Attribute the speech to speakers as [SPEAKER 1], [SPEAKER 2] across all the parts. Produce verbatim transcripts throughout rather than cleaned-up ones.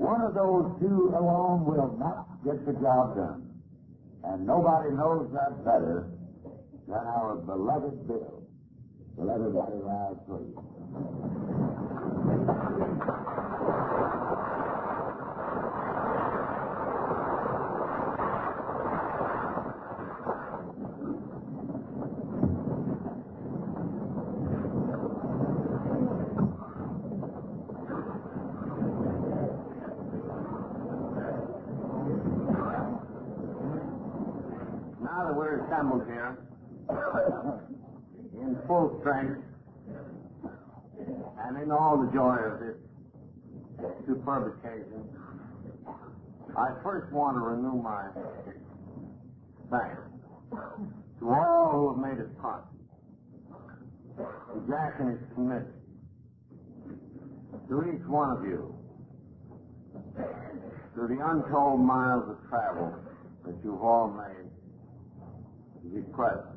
[SPEAKER 1] One of those two alone will not get the job done. And nobody knows that better than our beloved Bill. So let everybody rise, please.
[SPEAKER 2] Now that we're assembled here in full strength and in all the joy of this superb occasion, I first want to renew my thanks to all who have made it possible, to Jack and his committee, to each one of you, to the untold miles of travel that you've all made to be present,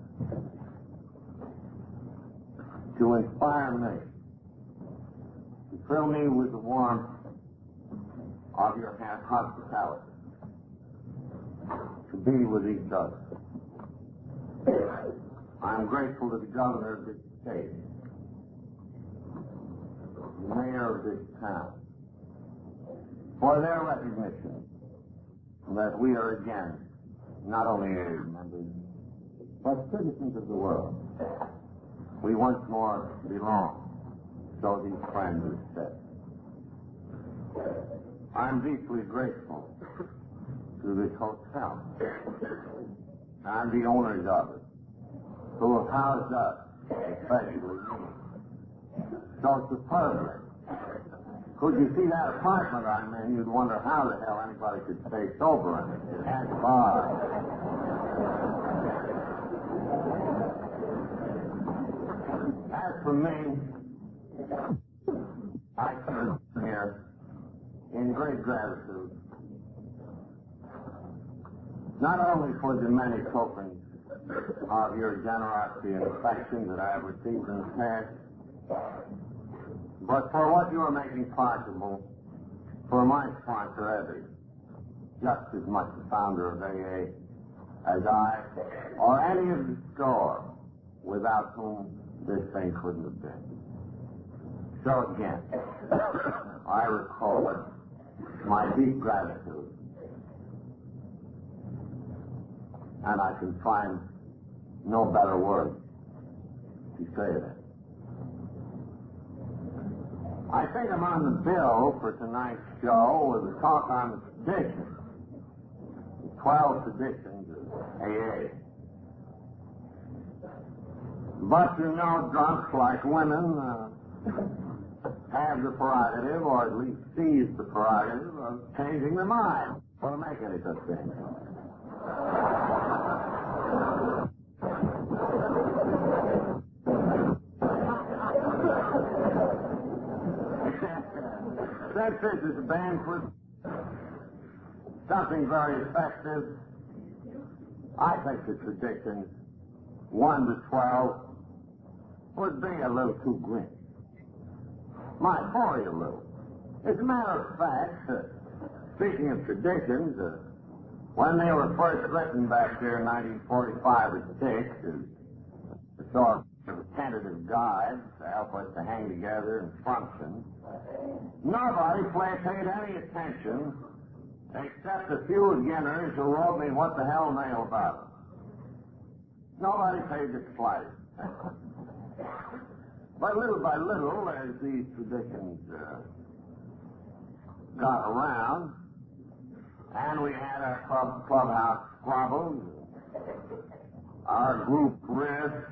[SPEAKER 2] to inspire me, to fill me with the warmth of your hospitality, to be with each other. I'm grateful to the governor of this state, the mayor of this town, for their recognition that we are again not only age members, but citizens of the world. We once more belong, so these friends have said. I'm deeply grateful to this hotel and the owners of it, who have housed us, especially me, so superbly. Could you see that apartment I'm in, you'd wonder how the hell anybody could stay sober in it. It has bars. As for me, I come here in great gratitude, not only for the many tokens of your generosity and affection that I have received in the past, but for what you are making possible for my sponsor, Evie, just as much the founder of A A as I, or any of the score without whom this thing couldn't have been. So again, I record my deep gratitude, and I can find no better word to say it in. I think I'm on the bill for tonight's show with a talk on the traditions, the twelve traditions of A A. But you know, drunks like women uh, have the prerogative, or at least seize the prerogative, of changing their mind, or make any such thing. Since this is a banquet, something very effective, I think the traditions one to twelve would be a little too grim. Might bore you a little. As a matter of fact, uh, speaking of traditions, uh, when they were first written back there in nineteen forty-five or six, as a sort of tentative guide to help us to hang together and function, nobody paid any attention except a few beginners who wrote me what the hell nail about it. Nobody paid the slightest. But little by little, as these traditions uh, got around, and we had our club clubhouse squabbles, our group risks,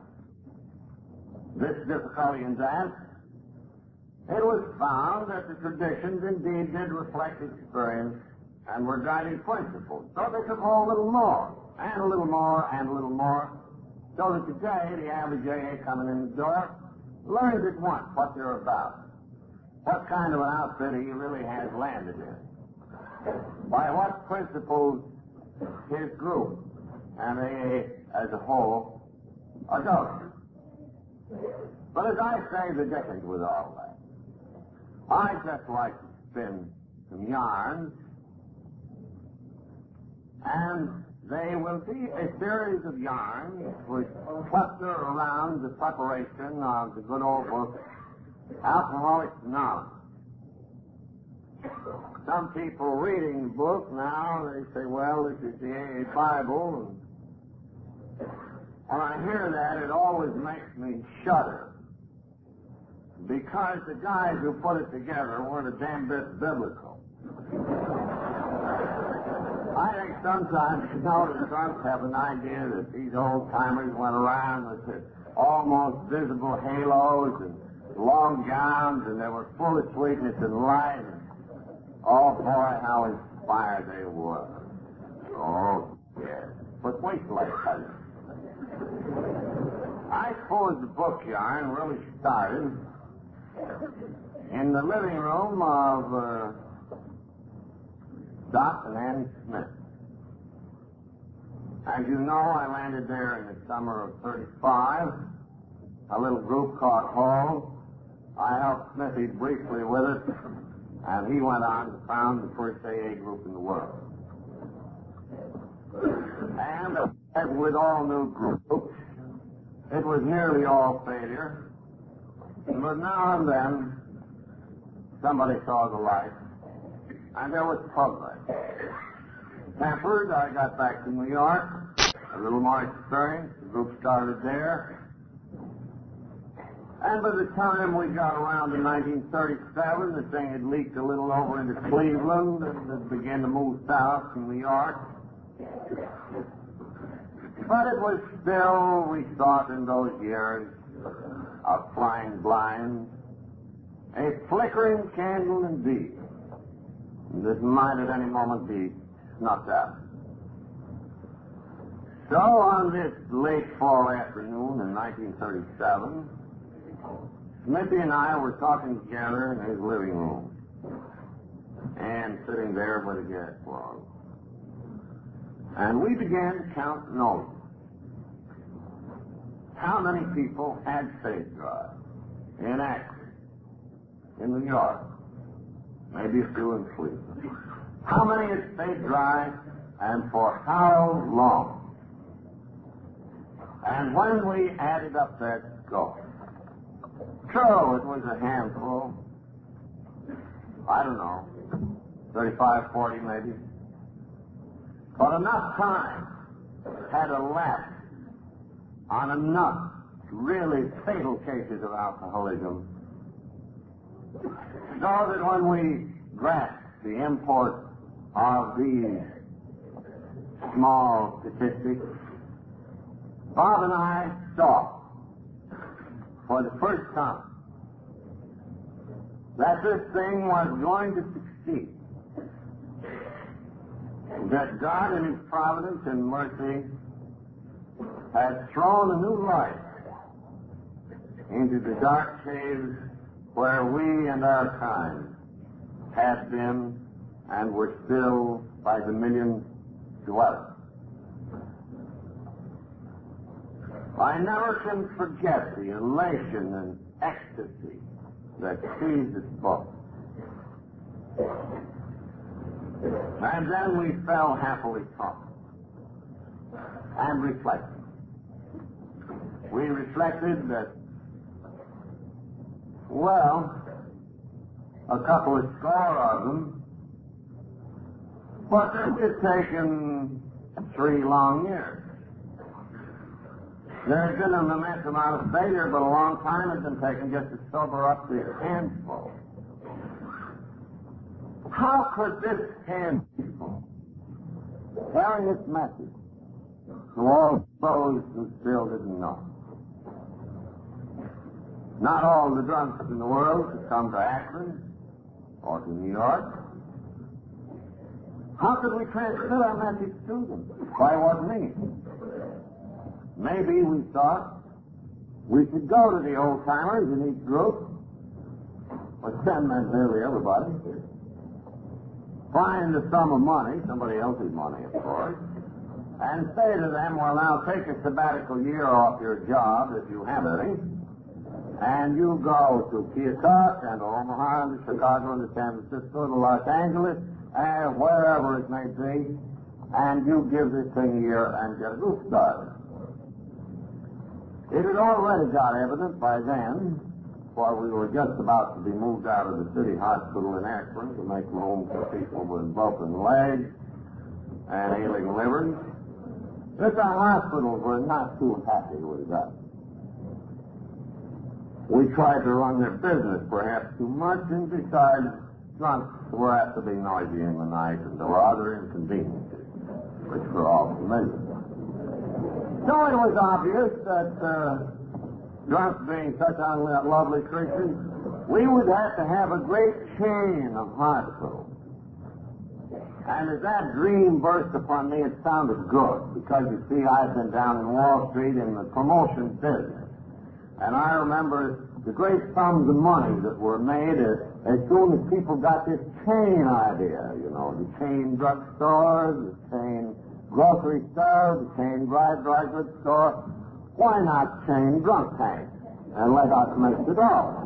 [SPEAKER 2] this difficulty and that, it was found that the traditions indeed did reflect experience and were guiding principles. So they took on a little more, and a little more, and a little more, so that today the average A A coming in the door learns at once what they're about, what kind of an outfit he really has landed in, by what principles his group and A A as a whole are going. But as I say, the difference with all that, I just like to spin to some yarns, and they will be a series of yarns which cluster around the preparation of the good old book, Alcoholics Anonymous. Some people reading the book now, they say, well, this is the A A Bible, and when I hear that, it always makes me shudder, because the guys who put it together weren't a damn bit biblical. I think sometimes, you know, the drunks have an idea that these old-timers went around with almost visible halos and long gowns, and they were full of sweetness and light. And, oh, boy, how inspired they were. Oh, yes. But wait till I tell you. I suppose the book yarn really started in the living room of uh, Doc and Annie Smith. As you know, I landed there in the summer of thirty-five. A little group called Hall. I helped Smithy briefly with it, and he went on to found the first A A group in the world. And as with all new groups, it was nearly all failure. But now and then, somebody saw the light, and there was progress. Tempered, I got back to New York, a little more experience. The group started there. And by the time we got around to nineteen thirty-seven, the thing had leaked a little over into Cleveland, and it began to move south to New York. But it was still, we thought in those years of flying blind, a flickering candle indeed, that might at any moment be snuffed out. So on this late fall afternoon in nineteen thirty-seven, Smithy and I were talking together in his living room, and sitting there by the gas log. And we began to count notes. How many people had safe drive in Akron, in New York, maybe a few in Cleveland? How many had safe drive, and for how long? And when we added up that score, true, it was a handful. I don't know, thirty-five, forty maybe. But enough time had elapsed on enough really fatal cases of alcoholism so that when we grasped the import of these small statistics, Bob and I saw for the first time that this thing was going to succeed, that God in His providence and mercy had thrown a new light into the dark caves where we and our kind had been and were still by the millions dwelling. I never can forget the elation and ecstasy that seized us both. And then we fell happily talking and reflected. We reflected that, well, a couple of score of them, but it had taken three long years. There had been an immense amount of failure, but a long time had been taken just to sober up this handful. How could this handful carry its message to all those who still didn't know? Not all the drunks in the world could come to Akron or to New York. How could we transmit our message to them? By what means? Maybe we thought we should go to the old-timers in each group, or send them nearly everybody, find a sum of money, somebody else's money, of course, and say to them, well, now take a sabbatical year off your job, if you have any, and you go to Keokuk and to Omaha and to Chicago and to San Francisco to Los Angeles and wherever it may be, and you give this thing a year and get a goof started. It had already got evident by then, for we were just about to be moved out of the city hospital in Akron to make room for people with broken legs and ailing livers, that the hospitals were not too happy with that. We tried to run their business perhaps too much, and besides, drunks were apt to be noisy in the night, and there were other inconveniences, which were all familiar. So it was obvious that uh, drunks being such unlovely creatures, we would have to have a great chain of hospitals. And as that dream burst upon me, it sounded good, because, you see, I'd been down in Wall Street in the promotion business. And I remember the great sums of money that were made as, as soon as people got this chain idea, you know, the chain drugstores, the chain grocery store, the chain dry, dry goods store. Why not chain drunk tanks and let us mix it all?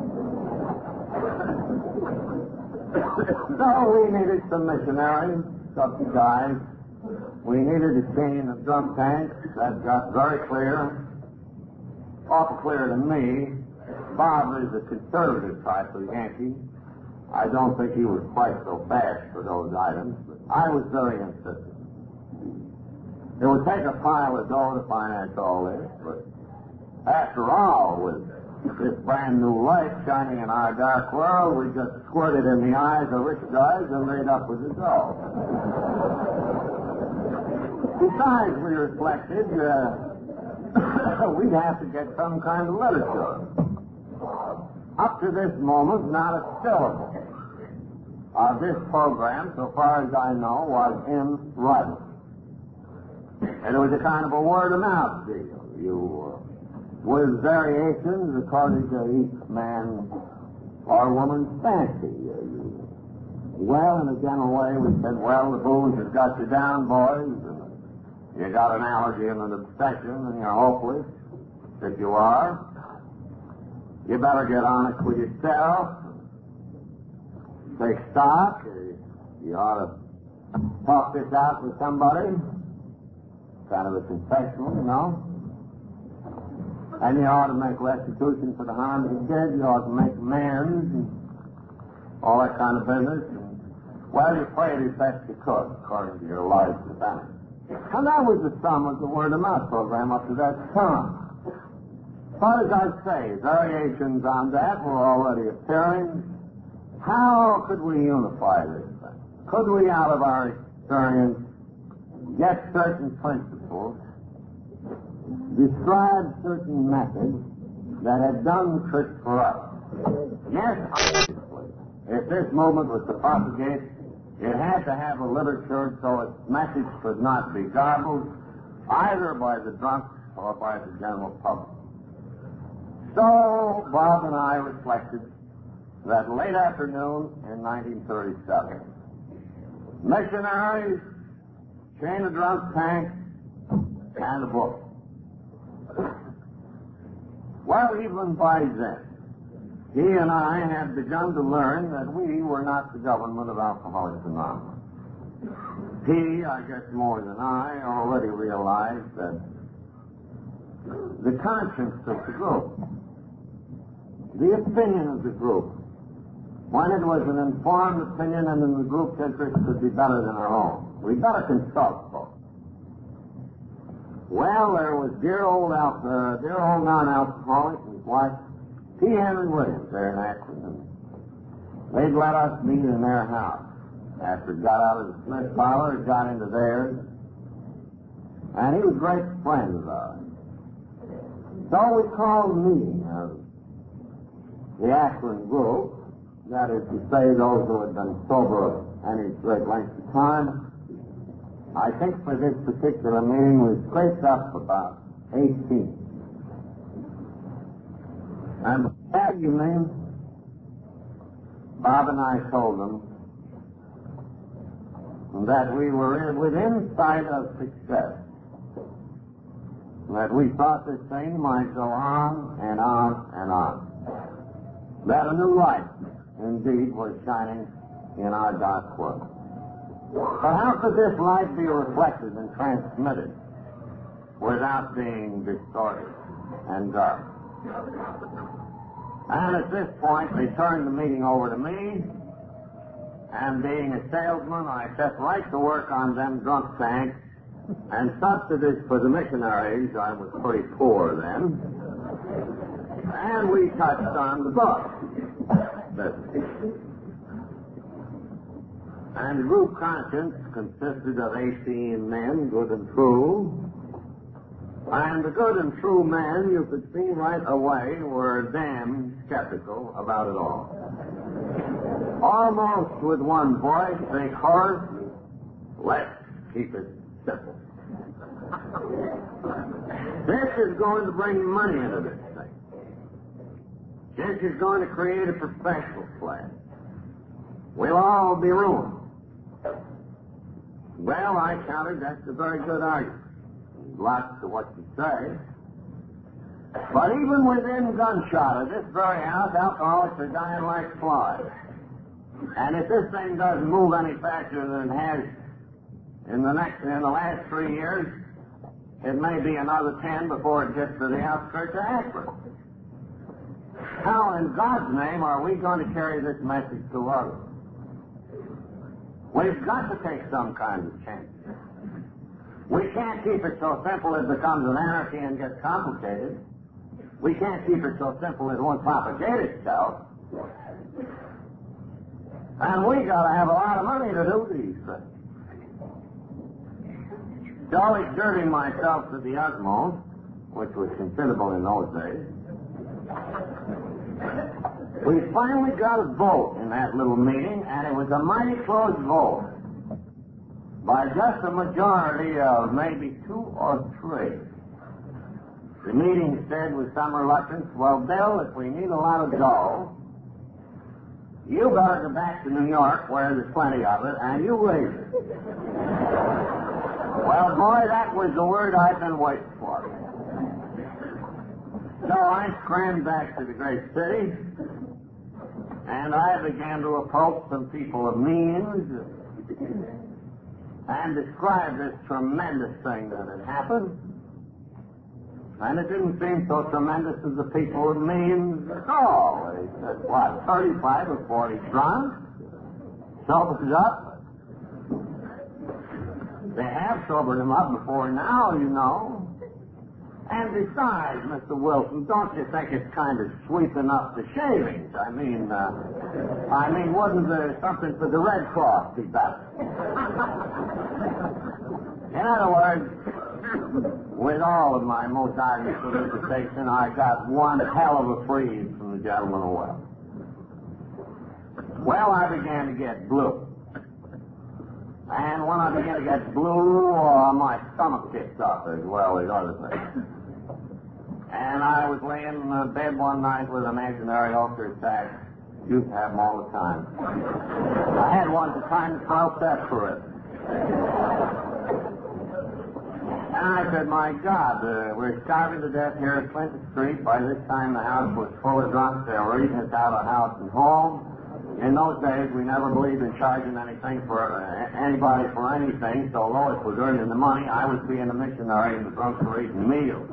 [SPEAKER 2] So we needed some missionaries, subsidized. We needed a chain of drunk tanks. That got very clear. Awful clear to me. Bob is a conservative type of Yankee. I don't think he was quite so fast for those items, but I was very insistent. It would take a pile of dough to finance all this, but after all, with this brand new light shining in our dark world, we just squirted in the eyes of rich guys and made up with the dough. Besides, we reflected, uh, we'd have to get some kind of literature. Up to this moment, not a syllable of this program, so far as I know, was in writing. And it was a kind of a word-of-mouth deal. You, uh, with variations according to each man or woman's fancy. Uh, you, well, in a general way, we said, well, the booze has got you down, boys, and you got an allergy and an obsession, and you're hopeless. If you are, you better get honest with yourself. Take stock. You ought to talk this out with somebody. Kind of a confessional, you know. And you ought to make restitution for the harm you did. You ought to make amends and all that kind of business. And, well, you played as best you could, according to your lives and family. And that was the sum of the word-of-mouth program up to that time. But as I say, variations on that were already appearing. How could we unify this thing? Could we, out of our experience, get certain principles, describe certain methods that had done the trick for us? Yes, obviously. If this movement was to propagate, it had to have a literature so its message could not be garbled either by the drunks or by the general public. So Bob and I reflected that late afternoon in nineteen thirty-seven, missionaries, chain of drunk tanks, and a book. Well, even by then, he and I had begun to learn that we were not the government of Alcoholics Anonymous. He, I guess more than I, already realized that the conscience of the group, the opinion of the group, when it was an informed opinion and in the group's interest, could be better than our own. We'd better consult folks. Well, there was dear old, al- uh, dear old non-alcoholic and his wife, T. Henry Williams, there in Akron. And they'd let us meet in their house. After he got out of the Smith parlor, he got into theirs. And he was a great friend of ours. So we called a meeting of the Akron group, that is to say, those who had been sober any great length of time. I think for this particular meeting we scraped up about eighteen. And that evening, Bob and I told them that we were in, within sight of success, that we thought this thing might go on and on and on. that a new light, indeed, was shining in our dark world. But how could this light be reflected and transmitted without being distorted and dark? And at this point, they turned the meeting over to me, and being a salesman, I set right to work on them drunk tanks and subsidies for the missionaries. I was pretty poor then. And we touched on the book. And the group conscience consisted of eighteen men, good and true. And the good and true men, you could see right away, were damn skeptical about it all. Almost with one voice, they chorused, "Let's keep it simple." This is going to bring money into this thing. This is going to create a professional class. We'll all be ruined. Well, I countered, that's a very good argument. Lots of what you say. But even within gunshot of this very house, alcoholics are dying like flies. And if this thing doesn't move any faster than it has in the next, in the last three years, it may be another ten before it gets to the outskirts of Akron. How in God's name are we going to carry this message to others? We've got to take some kind of change. We can't keep it so simple it becomes an anarchy and gets complicated. We can't keep it so simple it won't propagate itself. And we got to have a lot of money to do these things. So exerting myself to the utmost, which was considerable in those days, we finally got a vote in that little meeting, and it was a mighty close vote. By just a majority of maybe two or three. The meeting said with some reluctance, "Well, Bill, if we need a lot of dough, you better go back to New York where there's plenty of it, and you raise it." Well, boy, that was the word I've been waiting for. So I scrammed back to the great city, and I began to approach some people of means and describe this tremendous thing that had happened. And it didn't seem so tremendous to the people of means at all. They said, what, thirty-five or forty drunk? Sobered up? They have sobered him up before now, you know. And besides, Mister Wilson, don't you think it's kind of sweeping up the shavings? I mean, uh, I mean, wouldn't there something for the Red Cross be better? In other words, with all of my most ardent solicitation, I got one hell of a freeze from the gentleman of wealth. Well, I began to get blue. And when I began to get blue, uh, my stomach kicked up as well as other things. And I was laying in bed one night with an imaginary ulcer attack. Used to have them all the time. I had one at the time that felt desperate. And I said, my God, uh, we're starving to death here at Clinton Street. By this time, the house was full of drunks. They were eating us out of house and home. In those days, we never believed in charging anything for uh, anybody for anything, so Lois was earning the money. I was being a missionary, and the drunks were eating meals.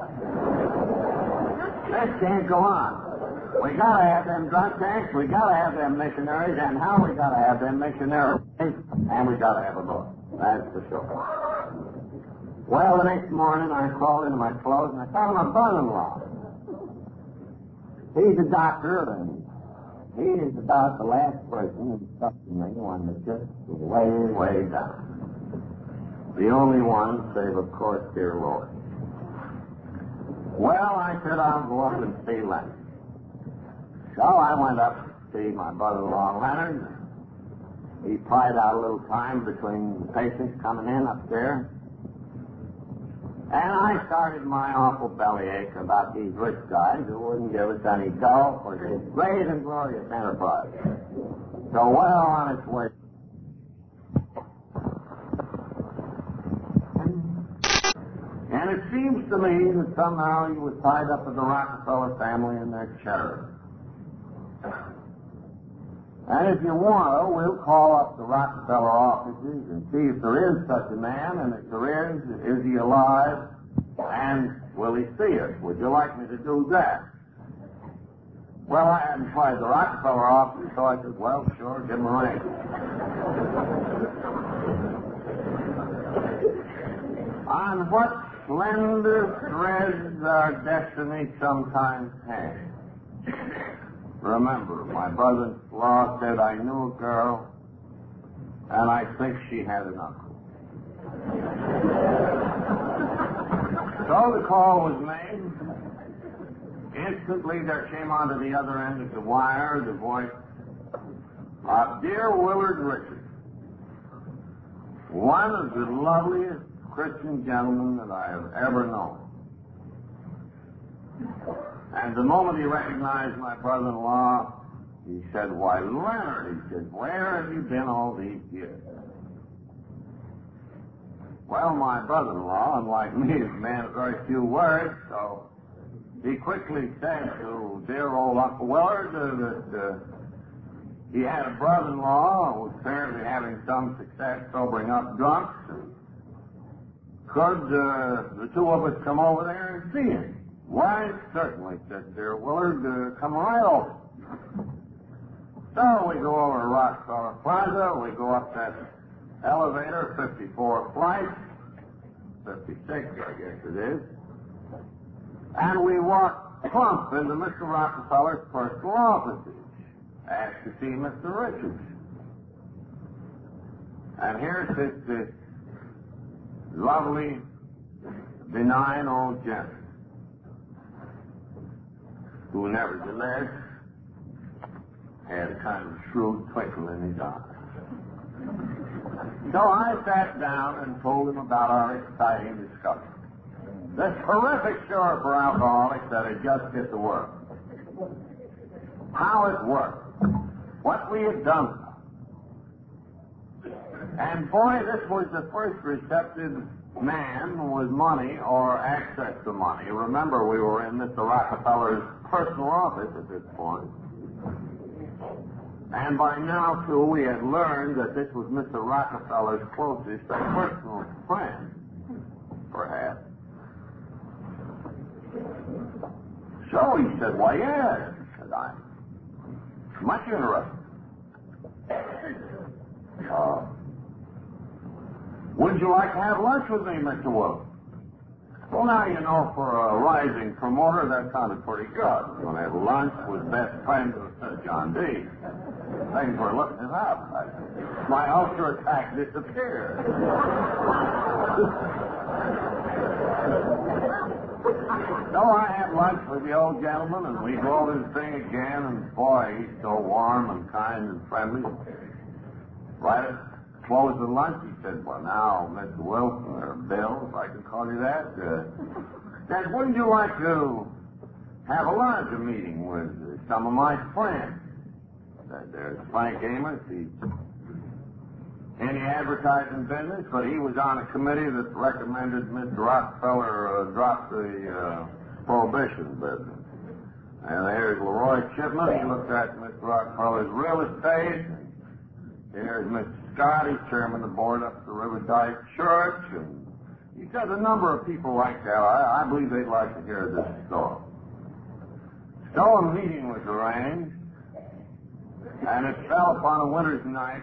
[SPEAKER 2] This can't go on. We gotta have them drunk tanks, we gotta have them missionaries, and how we gotta have them missionaries, and we gotta have a book. That's for sure. Well, the next morning, I crawled into my clothes, and I found my brother-in-law. He's a doctor, and he is about the last person who stuck to me when the just was way, way down. The only one, save, of course, dear Lord. Well, I said I'll go up and see Leonard. So I went up to see my brother-in-law, Leonard. He pried out a little time between the patients coming in up there. And I started my awful bellyache about these rich guys who wouldn't give us any dough for this great and glorious enterprise. So well on its way. And it seems to me that somehow he was tied up with the Rockefeller family and their charity. And if you want to, we'll call up the Rockefeller offices and see if there is such a man, and if there is, is he alive, and will he see us? Would you like me to do that? Well, I hadn't tried the Rockefeller office, so I said, well, sure, give him a ring. On what slender threads our destiny sometimes hangs. Remember, my brother-in-law said I knew a girl, and I think she had an uncle. So the call was made. Instantly, there came onto the other end of the wire the voice of dear Willard Richards, one of the loveliest Christian gentlemen that I have ever known. And the moment he recognized my brother-in-law, he said, why, Leonard, he said, where have you been all these years? Well, my brother-in-law, unlike me, is a man of very few words, so he quickly said to dear old Uncle Willard uh, that uh, he had a brother-in-law who was apparently having some success sobering up drunks. And could uh, the two of us come over there and see him? Why, certainly, said dear Willard, uh, come right over. So we go over to Rockefeller Plaza, we go up that elevator, fifty-four flight, fifty-six, I guess it is, and we walk plump into Mister Rockefeller's personal offices, asked to see Mister Richards. And here sits this lovely, benign old gentleman, who nevertheless had a kind of shrewd twinkle in his eye. So I sat down and told him about our exciting discovery. This terrific cure for alcoholics that had just hit the world. How it worked. What we had done. And boy, this was the first receptive man with money or access to money. Remember, we were in Mister Rockefeller's personal office at this point. And by now, too, we had learned that this was Mister Rockefeller's closest personal friend, perhaps. So he said, why, yes, said I. Much interested. Uh, would you like to have lunch with me, Mister Willard? Well, now, you know, for a rising promoter, that sounded pretty good. We're going to have lunch with best friend of uh, John D. Things were looking it up. I, my ulcer attack disappeared. So I had lunch with the old gentleman, and we go over the thing again, and boy, he's so warm and kind and friendly. Right at the close of lunch, he said, well, now, Mister Wilson, or Bill, if I can call you that, uh, said, wouldn't you like to have a lunch meeting with uh, some of my friends? Said, there's Frank Amos, he's in the advertising business, but he was on a committee that recommended Mister Rockefeller uh, drop the uh, prohibition business. And there's Leroy Chipman. He looked at Mister Rockefeller's real estate. Here's Mister Scott. He's chairman of the board up at the Riverside Church. And he said a number of people like that. I, I believe they'd like to hear this story. So a meeting was arranged, and it fell upon a winter's night,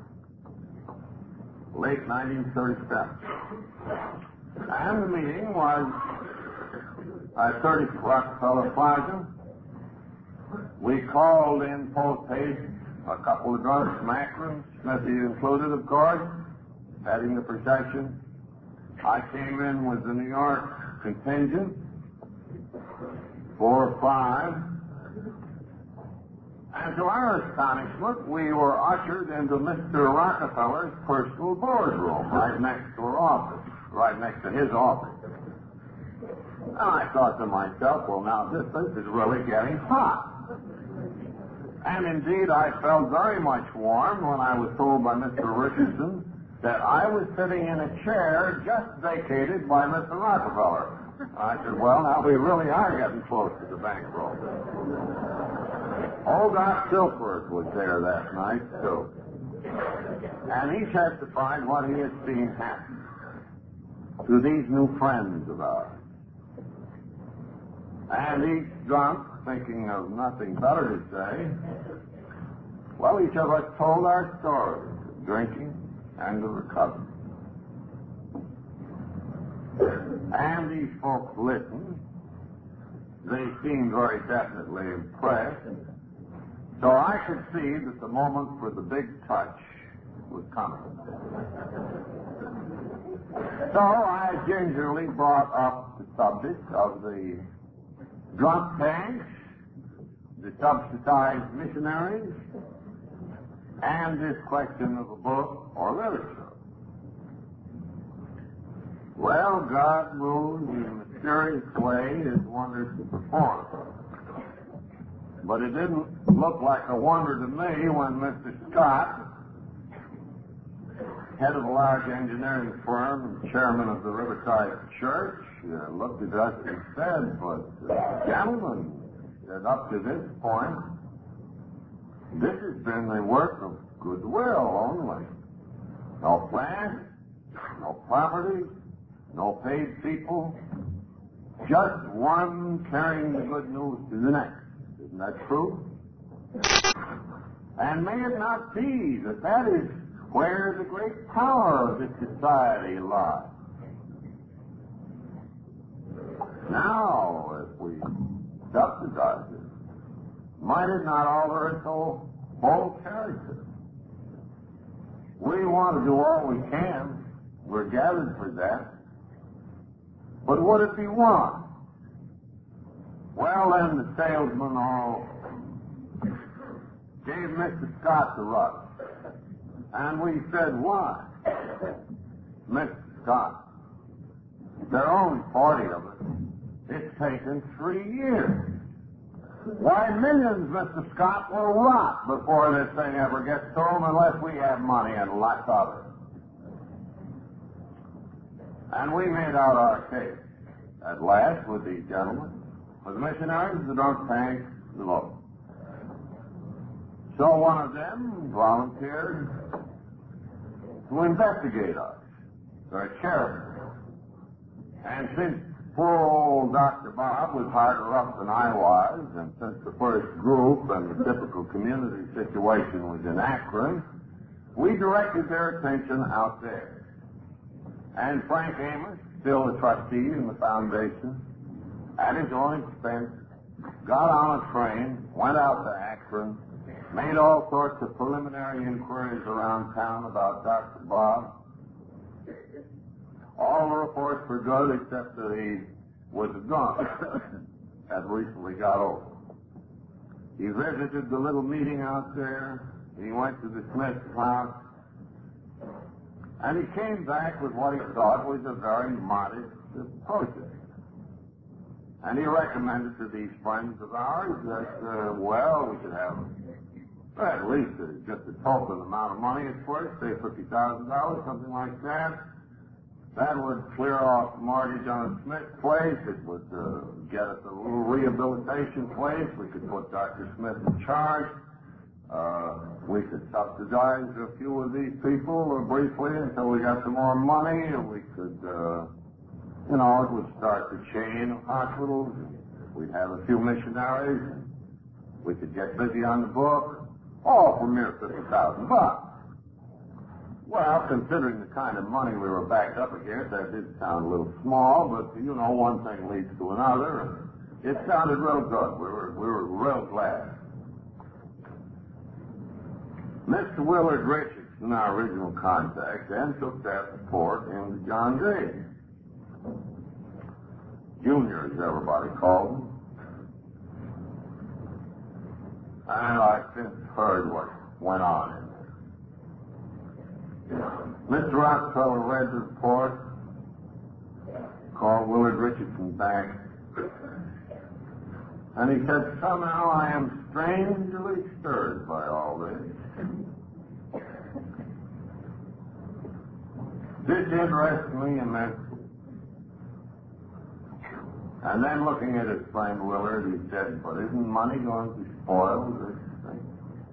[SPEAKER 2] late nineteen thirty-seven. And the meeting was at thirty Rockefeller Plaza. We called in post haste a couple of drunks from Akron, Smithy included, of course, heading the procession. I came in with the New York contingent, four or five. And to our astonishment, we were ushered into Mister Rockefeller's personal boardroom, right next to our office, right next to his office. And I thought to myself, well, now this place is really getting hot. And indeed, I felt very much warm when I was told by Mister Richardson that I was sitting in a chair just vacated by Mister Rockefeller. I said, well, now we really are getting close to the bankroll. Old Doc Silkworth was there that night, too. And he testified what he had seen happen to these new friends of ours. And each drunk, thinking of nothing better to say, well, each of us told our stories of drinking and of recovery. And these folks listened. They seemed very definitely impressed. So I could see that the moment for the big touch was coming. So I gingerly brought up the subject of the drunk tanks, the subsidized missionaries, and this question of a book or literature. Well, God moves in a mysterious way his wonders to perform. But it didn't look like a wonder to me when Mister Scott, head of a large engineering firm and chairman of the Riverside Church, uh, looked at us and said, but, uh, gentlemen, that up to this point, this has been the work of goodwill only. No plan, no property, no paid people, just one carrying the good news to the next. Isn't that true? And may it not be that that is where the great power of this society lies? Now, if we subsidize it, might it not alter its whole, whole character? We want to do all we can. We're gathered for that. But would it be one? Well, then the salesman all gave Mister Scott the rush. And we said, why? Mister Scott, there are only forty of us. It's taken three years. Why, millions, Mister Scott, will rot before this thing ever gets to them unless we have money and lots of it. And we made out our case at last with these gentlemen, with the missionaries, the drunk tanks, the local. So one of them volunteered to investigate us. They're charitable. And since poor old Doctor Bob was harder up than I was, and since the first group and the typical community situation was in Akron, we directed their attention out there. And Frank Amos, still a trustee in the foundation, at his own expense, got on a train, went out to Akron, made all sorts of preliminary inquiries around town about Doctor Bob. All the reports were good except that he was a drunk, had recently got over. He visited the little meeting out there. He went to the Smith's house. And he came back with what he thought was a very modest project. And he recommended to these friends of ours that, uh, well, we could have well, at least uh, just a token amount of money at first, say fifty thousand dollars, something like that. That would clear off the mortgage on Smith's place. It would uh, get us a little rehabilitation place. We could put Doctor Smith in charge. Uh, we could subsidize a few of these people uh, briefly until we got some more money, and we could, uh, you know, it would start the chain of hospitals. We'd have a few missionaries. And we could get busy on the book, all for mere fifty thousand bucks. Well, considering the kind of money we were backed up against, that did sound a little small, but, you know, one thing leads to another, and it sounded real good. We were, we were real glad. Mister Willard Richardson, our original contact, then took that report into John Day. Junior, as everybody called him. And I've since heard what went on in there. Mister Rockefeller read the report, called Willard Richardson back, and he said, somehow I am strangely stirred by all this. This interests me immensely. And then looking at his friend Willard, he said, but isn't money going to spoil this thing?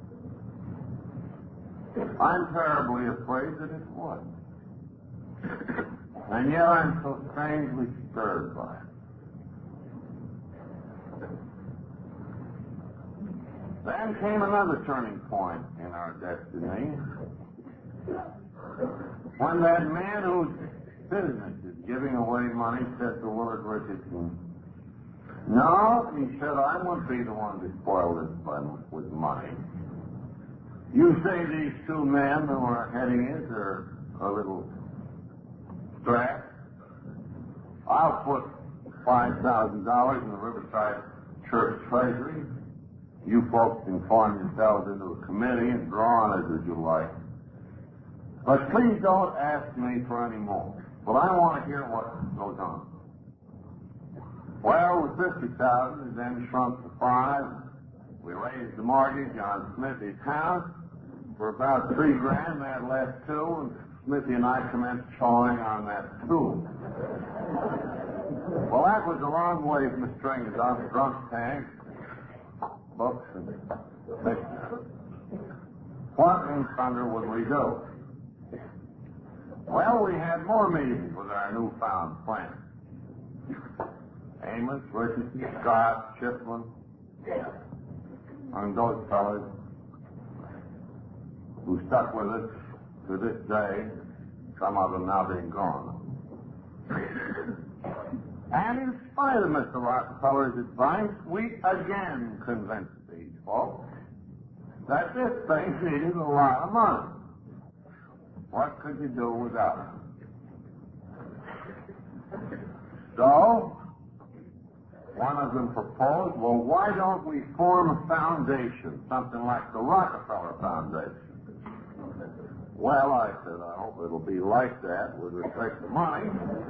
[SPEAKER 2] I'm terribly afraid that it would. And yet I'm so strangely stirred by it. Then came another turning point in our destiny. When that man whose business is giving away money said to Willard Richardson, no, he said, I won't be the one to spoil this fun with money. You say these two men who are heading it are a little strapped. I'll put five thousand dollars in the Riverside Church Treasury. You folks can form yourselves into a committee and draw on it as you like. But please don't ask me for any more. But I want to hear what goes on. Well, the fifty thousand is then shrunk to five. We raised the mortgage on Smithy's house for about three grand. That left two, and Smithy and I commenced chawing on that two. Well, that was a long way from the strings off drunk tank, books, and pictures. What in thunder would we do? Well, we had more meetings with our newfound friends. Amos, Richardson, Scott, Chiplin, and those fellas who stuck with us to this day, some of them now being gone. And in spite of Mister Rockefeller's advice, we again convinced these folks that this thing needed a lot of money. What could you do without it? So, one of them proposed, well, why don't we form a foundation, something like the Rockefeller Foundation? Well, I said, I hope it'll be like that with respect to money.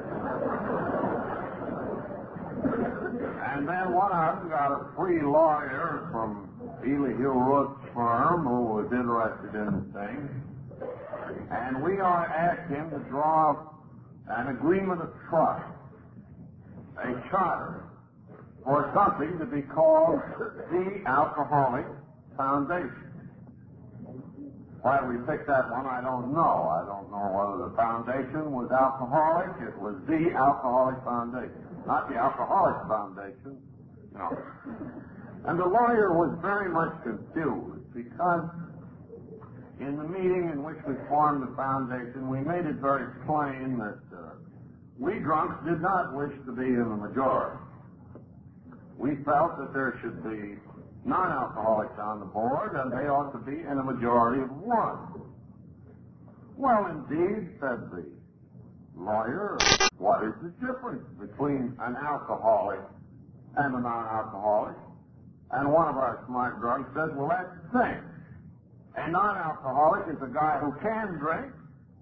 [SPEAKER 2] And then one of them got a free lawyer from Ely Hill Root's firm who was interested in the thing. And we are asked him to draw an agreement of trust, a charter, for something to be called the Alcoholic Foundation. Why we picked that one, I don't know. I don't know whether the foundation was alcoholic. It was the Alcoholic Foundation, not the Alcoholics Foundation. No. And the lawyer was very much confused because in the meeting in which we formed the foundation, we made it very plain that uh, we drunks did not wish to be in the majority. We felt that there should be non-alcoholics on the board, and they ought to be in a majority of one. Well, indeed, said the lawyer, what is the difference between an alcoholic and a non-alcoholic? And one of our smart drunks said, well, that's the thing. A non-alcoholic is a guy who can drink,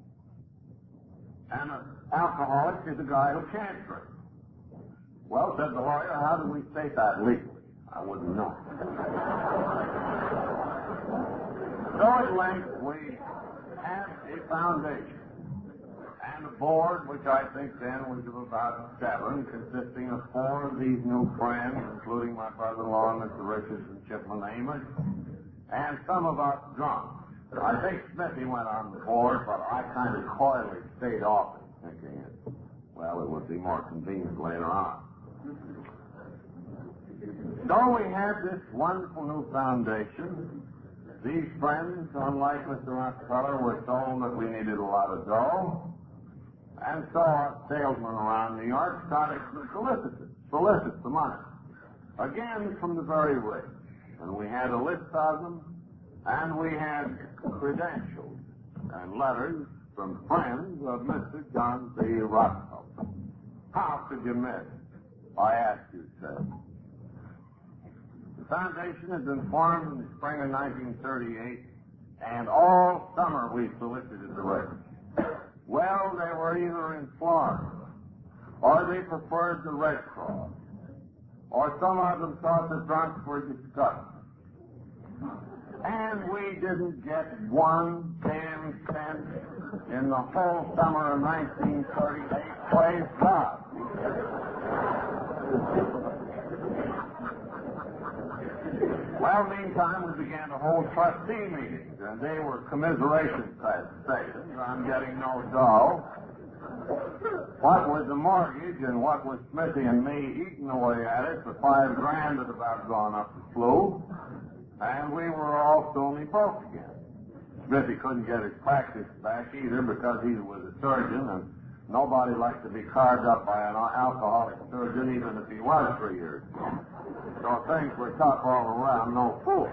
[SPEAKER 2] and an alcoholic is a guy who can't drink. Well, said the lawyer, how do we state that legally? I wouldn't know. So at length we had a foundation and a board, which I think then was of about seven, consisting of four of these new friends, including my brother-in-law, Mister Richardson, Chiplin, Amos, and some of us drunk. I think Smithy went on the board, but I kind of coyly stayed off it, thinking it, well, it would be more convenient later on. So we had this wonderful new foundation. These friends, unlike Mister Rockefeller, were told that we needed a lot of dough. And so our salesmen around New York started to solicit, solicit the money. Again, from the very rich. And we had a list of them, and we had credentials and letters from friends of Mister John C. Rockefeller. How could you miss? I ask you, sir. The foundation has been formed in the spring of nineteen thirty-eight, and all summer we solicited the rich. Well, they were either in Florida, or they preferred the Red Cross, or some of them thought the drunks were disgusting. And we didn't get one damn cent in the whole summer of nineteen thirty-eight. Praise God. Well, meantime, we began to hold trustee meetings, and they were commiseration type sessions. I'm getting no dough. What with the mortgage and what with Smithy and me eating away at it, the five grand had about gone up the flue, and we were all stony broke again. Smithy couldn't get his practice back either because he was a surgeon, and nobody liked to be carved up by an alcoholic surgeon, even if he was three years old. So things were tough all around, no fool.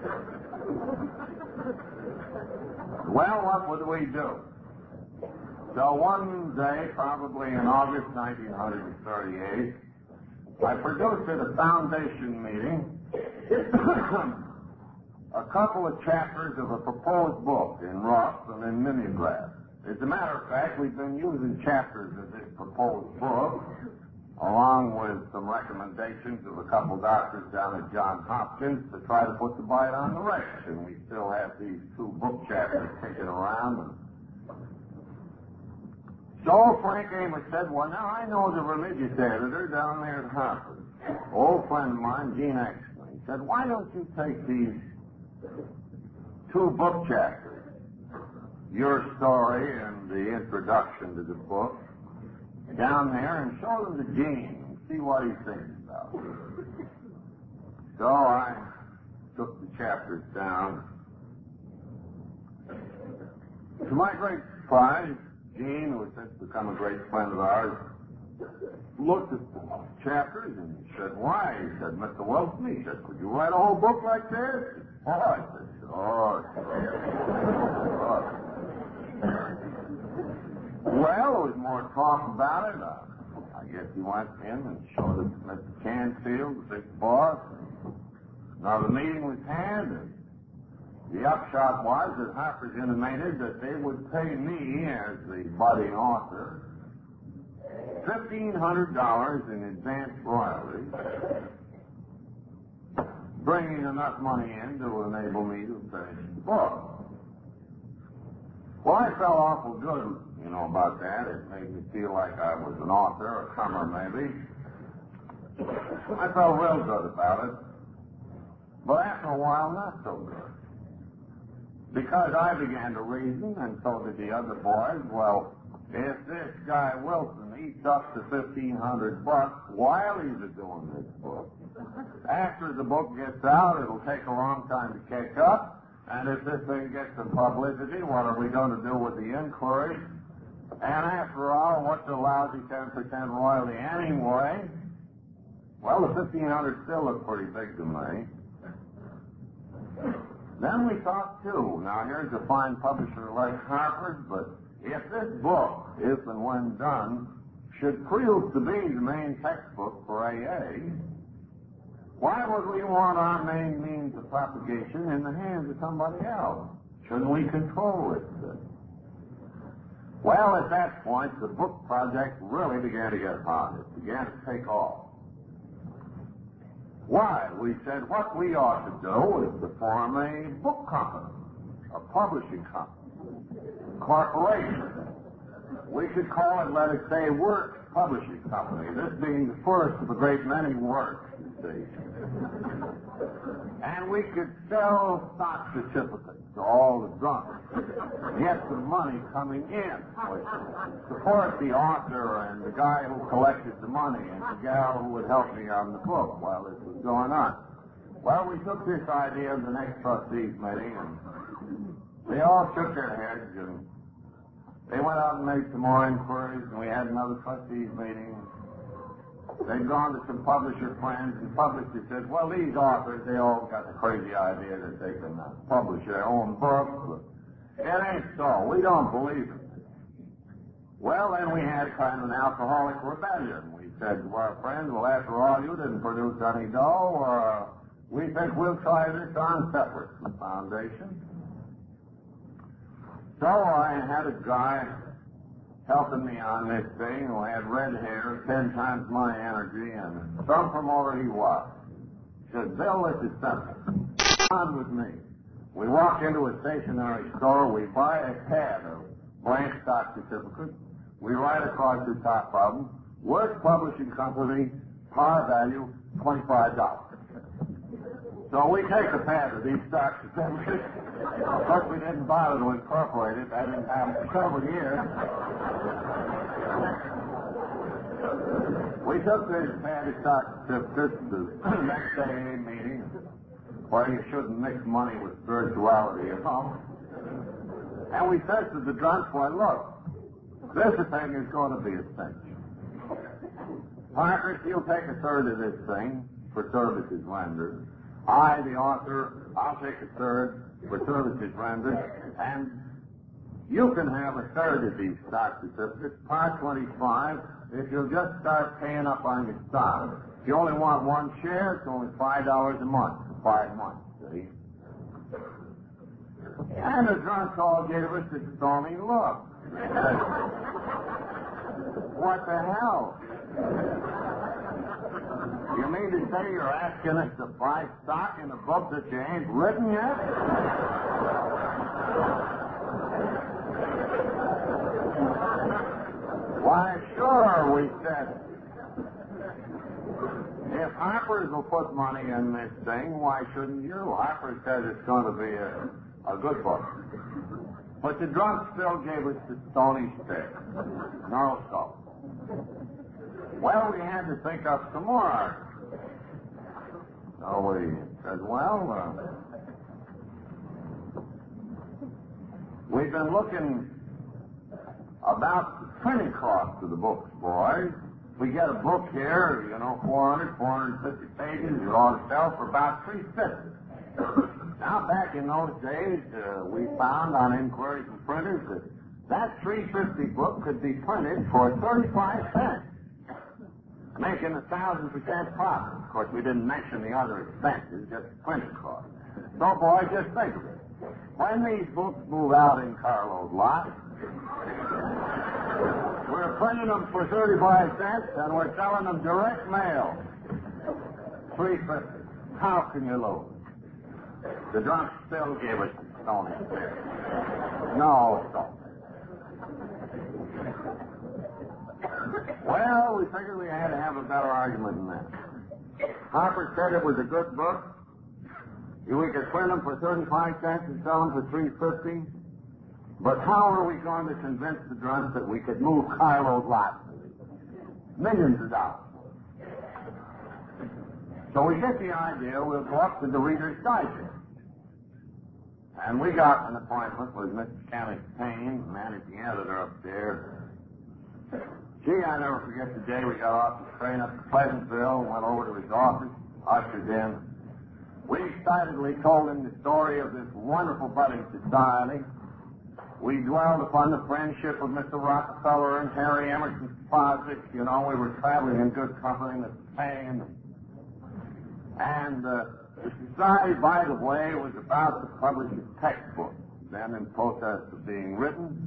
[SPEAKER 2] Well, what would we do? So one day, probably in August nineteen thirty-eight, I produced at a foundation meeting a couple of chapters of a proposed book in rough and in mimeograph. As a matter of fact, we've been using chapters of this proposed book, along with some recommendations of a couple doctors down at Johns Hopkins to try to put the bite on the wretch. And we still have these two book chapters kicking around. And so Frank Amos said, well, now I know the religious editor down there at Harvard, old friend of mine, Gene Exton. He said, why don't you take these two book chapters, your story and the introduction to the book, down there and show them to Gene and see what he thinks about it. So I took the chapters down. To my great surprise, Gene, who has since become a great friend of ours, looked at the chapters and he said, why? He said, Mister Wilson, he said, could you write a whole book like this? Oh, I said, sure. sure. Well, there was more talk about it. Uh, I guess he went in and showed it to Mister Canfield, the big boss. Now the meeting was had, and the upshot was that Harper's intimated that they would pay me, as the budding author, fifteen hundred dollars in advance royalties, bringing enough money in to enable me to finish the book. Well, I felt awful good, you know, about that. It made me feel like I was an author, a comer maybe. I felt real good about it. But after a while, not so good. Because I began to reason, and so did the other boys, well, if this guy Wilson eats up to fifteen hundred bucks while he's doing this book, after the book gets out, it'll take a long time to catch up. And if this thing gets some publicity, what are we going to do with the inquiry? And after all, what's a lousy ten percent royalty anyway? Well, the fifteen hundred still looks pretty big to me. Then we thought, too, now here's a fine publisher like Harper's, but if this book, if and when done, should prove to be the main textbook for A A, why would we want our main means of propagation in the hands of somebody else? Shouldn't we control it? Well, at that point, the book project really began to get hot. It began to take off. Why? We said what we ought to do is to form a book company, a publishing company, corporation. We could call it, let us say, Works Publishing Company, this being the first of a great many works, you see. And we could sell stock certificates to all the drunks, get the money coming in, support the author and the guy who collected the money and the gal who would help me on the book while this was going on. Well, we took this idea to the next trustees meeting, and they all shook their heads, and they went out and made some more inquiries, and we had another trustees meeting. They'd gone to some publisher friends, and publishers said, well, these authors, they all got the crazy idea that they can uh, publish their own books, but it ain't so. We don't believe it. Well, then we had kind of an alcoholic rebellion. We said to our friends, well, after all, you didn't produce any dough, or uh, we think we'll try this on separate from the foundation. So I had a guy helping me on this thing who had red hair, ten times my energy, and some promoter he was. He said, Bill, this is simple. On with me. We walk into a stationery store, we buy a pad of blank stock certificates, we write across the top of them, Works Publishing Company, Par value, twenty-five dollars. So we take a pad of these stock certificates. Of course, we didn't bother to incorporate it. That didn't happen for several years. We took this pad of stock certificates to the next A A meeting, where you shouldn't mix money with spirituality, you know. And we said to the drunks, well, look, this thing is going to be a cinch. Partners, you'll take a third of this thing for services rendered. I, the author, I'll take a third for services rendered, and you can have a third of these stock certificates, par twenty-five, if you'll just start paying up on your stock. If you only want one share, it's only five dollars a month for five months, see? And the drunks all gave us a stormy look. They said, what the hell? You mean to say you're asking us to buy stock in a book that you ain't written yet? Why, sure, we said. If Harper's will put money in this thing, why shouldn't you? Harper says it's going to be a, a good book. But the drunk still gave us the stony stick. No salt. Well, we had to think up some more arguments. So we said, well, uh, we've been looking about the printing cost of the books, boys. We get a book here, you know, four hundred, four hundred fifty pages, you ought to sell for about three fifty. Now, back in those days, uh, we found on inquiry from printers that that three fifty book could be printed for thirty-five cents. Making a thousand percent profit. Of course, we didn't mention the other expenses, just printing costs. So, boy, just think of it. When these books move out in carload lots, we're printing them for thirty-five cents, and we're selling them direct mail. three fifty. How can you lose? The drunk still gave us the stony stick. No, stone. Well, we figured we had to have a better argument than that. Harper said it was a good book. We could print them for thirty-five cents and sell them for three fifty. But how are we going to convince the drunks that we could move carload lots? Millions of dollars. So we get the idea we'll go up to the Reader's Digest. And we got an appointment with Mister Kenneth Payne, managing editor up there. Gee, I never forget the day we got off the train up to Pleasantville and went over to his office, ushered in. We excitedly told him the story of this wonderful budding society. We dwelled upon the friendship of Mister Rockefeller and Harry Emerson Fosdick. You know, we were traveling in good company, Mister Payne. And uh, the society, by the way, was about to publish a textbook, then in process of being written.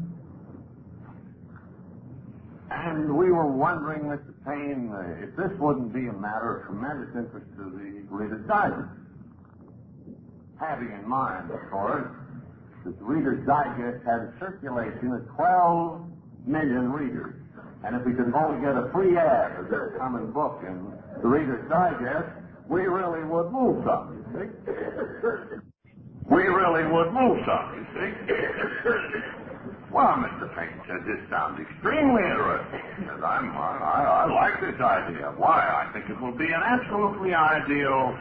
[SPEAKER 2] And we were wondering, Mister Payne, uh, if this wouldn't be a matter of tremendous interest to the Reader's Digest. Having in mind, of course, that the Reader's Digest had a circulation of twelve million readers. And if we could only get a free ad of this coming book in the Reader's Digest, we really would move some, you see. We really would move some, you see. Well, Mister Payne said, this sounds extremely interesting. He said, I'm, I, I like this idea. Why? I think it will be an absolutely ideal,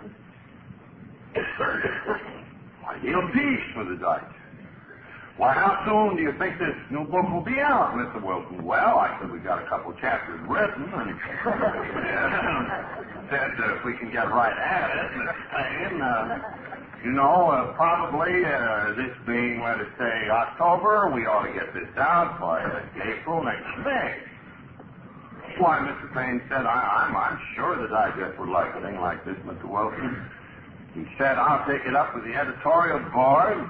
[SPEAKER 2] ideal piece for the Digest. Why, how soon do you think this new book will be out, Mister Wilson? Well, I said, we got a couple chapters written, and yeah, said uh, if we can get right at it, Mister Payne, uh, you know, uh, probably uh, this being, let us say, October, we ought to get this out by April next May. Why, Mister Payne said, I, I'm, I'm sure the Digest would like a thing like this, Mister Wilson. He said, I'll take it up with the editorial board.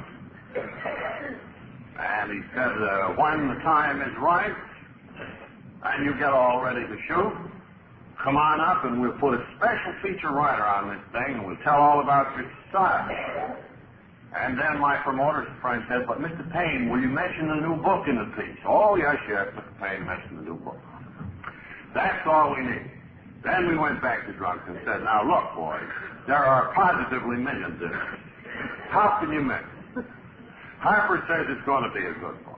[SPEAKER 2] And he said, uh, when the time is right, and you get all ready to shoot, come on up and we'll put a special feature writer on this thing and we'll tell all about your style. And then my promoter's friend said, but Mister Payne, will you mention the new book in the piece? Oh, yes, yes, Mister Payne mentioned the new book. That's all we need. Then we went back to drunks and said, now look, boys, there are positively millions in it. How can you mix? Harper says it's going to be a good book.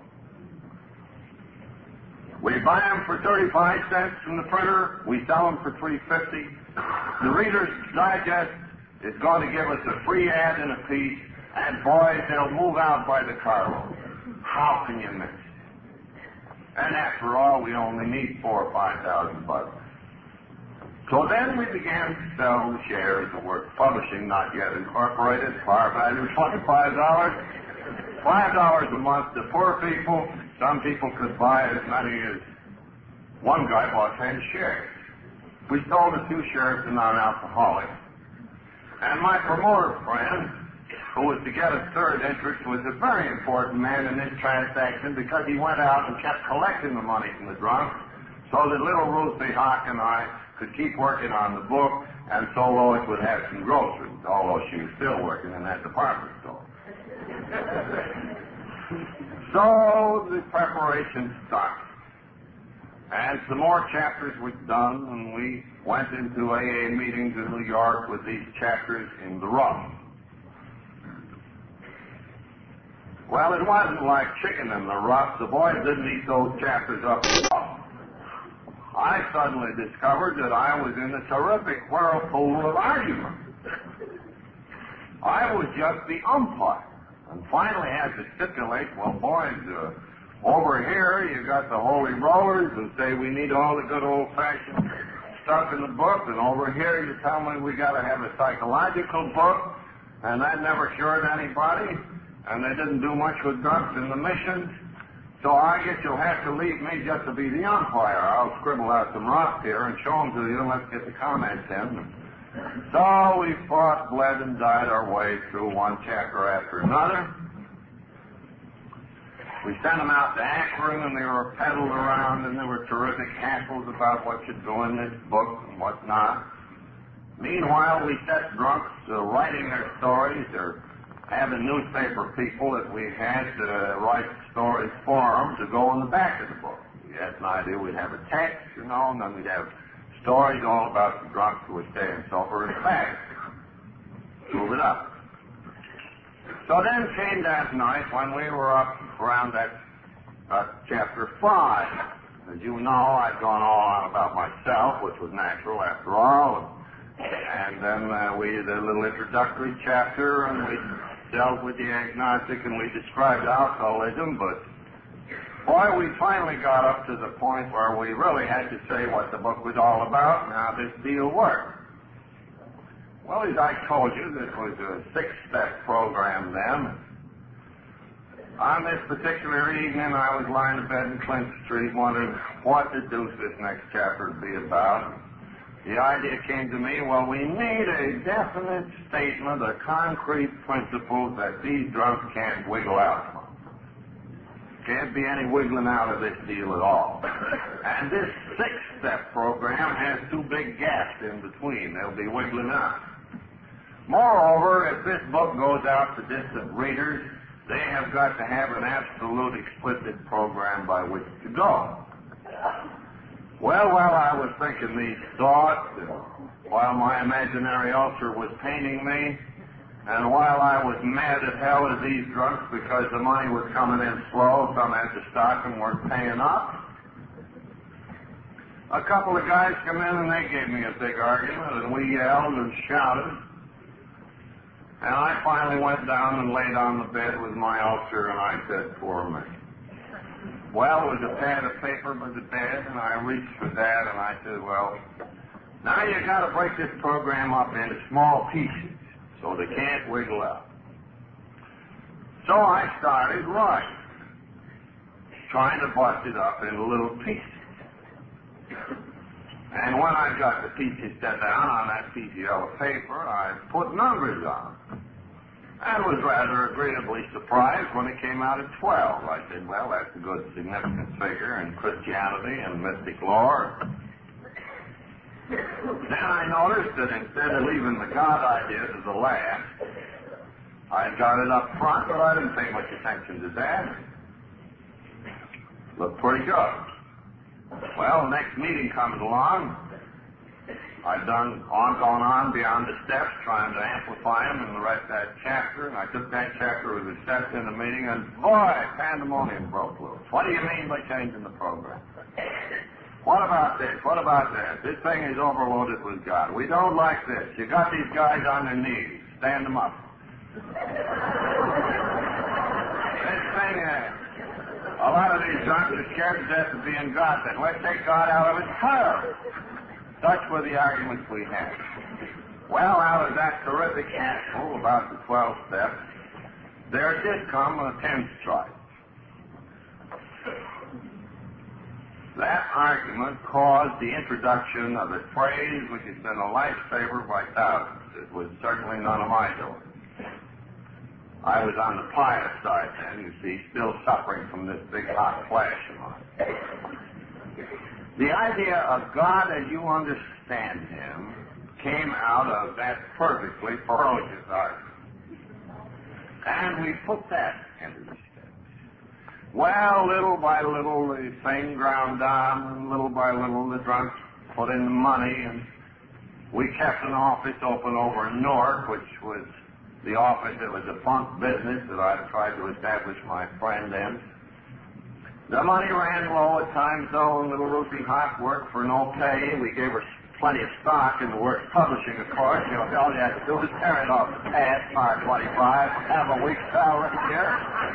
[SPEAKER 2] We buy them for thirty-five cents from the printer. We sell them for three fifty. The Reader's Digest is going to give us a free ad in a piece, and boys, they'll move out by the carload. How can you miss? And after all, we only need four or five thousand bucks. So then we began to sell the shares of Works Publishing, not yet incorporated, par value twenty-five dollars. five dollars a month to poor people. Some people could buy as many as one guy bought ten shares. We sold a few shares to non-alcoholics. And my promoter friend, who was to get a third interest, was a very important man in this transaction because he went out and kept collecting the money from the drunks so that little Ruthie Hawk and I could keep working on the book, and so Lois would have some groceries, although she was still working in that department store. So the preparation started. And some more chapters were done, and we went into A A meetings in New York with these chapters in the rough. Well, it wasn't like chicken in the rough. The boys didn't eat those chapters up rough. I suddenly discovered that I was in a terrific whirlpool of argument. I was just the umpire, and finally had to stipulate, well, boys, uh, over here you got the holy rollers who say we need all the good old-fashioned stuff in the book, and over here you tell me we got to have a psychological book, and that never cured anybody, and they didn't do much with drunks in the missions. So I guess you'll have to leave me just to be the umpire. I'll scribble out some rocks here and show them to you, and let's get the comments in. So we fought, bled, and died our way through one chapter after another. We sent them out to Akron, and they were peddled around, and there were terrific hassles about what should go in this book and what not. Meanwhile, we set drunks uh, writing their stories, or having newspaper people that we had to write stories for them to go in the back of the book. We had an idea we'd have a text, you know, and then we'd have stories all about the drunks who were staying sober in the back. Move it up. So then came that night when we were up around that uh, chapter five. As you know, I'd gone all on about myself, which was natural after all. And then uh, we did a little introductory chapter, and we dealt with the agnostic, and we described alcoholism, but boy, we finally got up to the point where we really had to say what the book was all about and how this deal worked. Well, as I told you, this was a six-step program then. On this particular evening, I was lying in bed in Clinton Street wondering what the deuce this next chapter would be about. The idea came to me, well, we need a definite statement, a concrete principle that these drunks can't wiggle out from. Can't be any wiggling out of this deal at all. And this six-step program has two big gaps in between. They'll be wiggling out. Moreover, if this book goes out to distant readers, they have got to have an absolute explicit program by which to go. Well, while I was thinking these thoughts, and while my imaginary ulcer was paining me, and while I was mad at hell at these drunks because the money was coming in slow, some had to stock and weren't paying up, a couple of guys come in and they gave me a big argument, and we yelled and shouted, and I finally went down and laid on the bed with my ulcer, and I said, poor me. Well, it was a pad of paper by the bed, and I reached for that, and I said, well, now you got to break this program up into small pieces so they can't wiggle out. So I started writing, trying to bust it up into little pieces. And when I got the pieces set down on that piece of yellow paper, I put numbers on them. I was rather agreeably surprised when it came out at twelve. I said, well, that's a good significant figure in Christianity and mystic lore. Then I noticed that instead of leaving the God idea to the last, I'd got it up front, but I didn't pay much attention to that. Looked pretty good. Well, the next meeting comes along, I'd done on, gone on beyond the steps, trying to amplify them and the rest of that chapter, and I took that chapter with the steps in the meeting, and boy, pandemonium broke loose. What do you mean by changing the program? What about this? What about that? This thing is overloaded with God. We don't like this. You got these guys on their knees. Stand them up. This thing, uh, a lot of these drunks are scared to death of being God. Then let's take God out of it entirely. Such were the arguments we had. Well, out of that terrific handful, about the twelve steps, there did come a tenth strike. That argument caused the introduction of a phrase which has been a lifesaver by thousands. It was certainly none of my doing. I was on the pious side then, you see, still suffering from this big hot flash of mine. The idea of God as you understand Him came out of that perfectly ferocious argument. And we put that into the steps. Well, little by little, the thing ground down, and little by little, the drunks put in the money, and we kept an office open over in Newark, which was the office that was a funk business that I tried to establish my friend in. The money ran low at times, though, and little Ruthie Hot worked for no pay. We gave her plenty of stock in the Works Publishing, of course. You know, all you had to do was tear it off the pad, par twenty-five, have a week's salary here.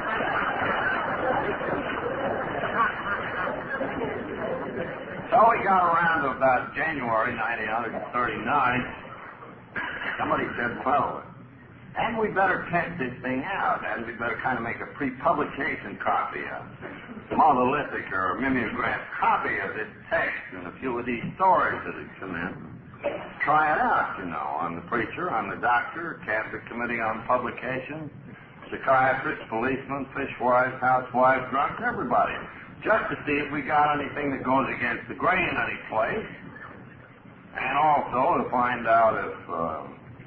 [SPEAKER 2] So we got around to about January nineteen thirty-nine. Somebody said, well, and we better test this thing out, and we better kind of make a pre-publication copy, a monolithic or mimeograph copy of this text and a few of these stories that had come in. Try it out, you know, on the preacher, on the doctor, Catholic Committee on Publication, psychiatrists, policemen, fishwives, housewives, drunks, everybody, just to see if we got anything that goes against the grain any place, and also to find out if uh,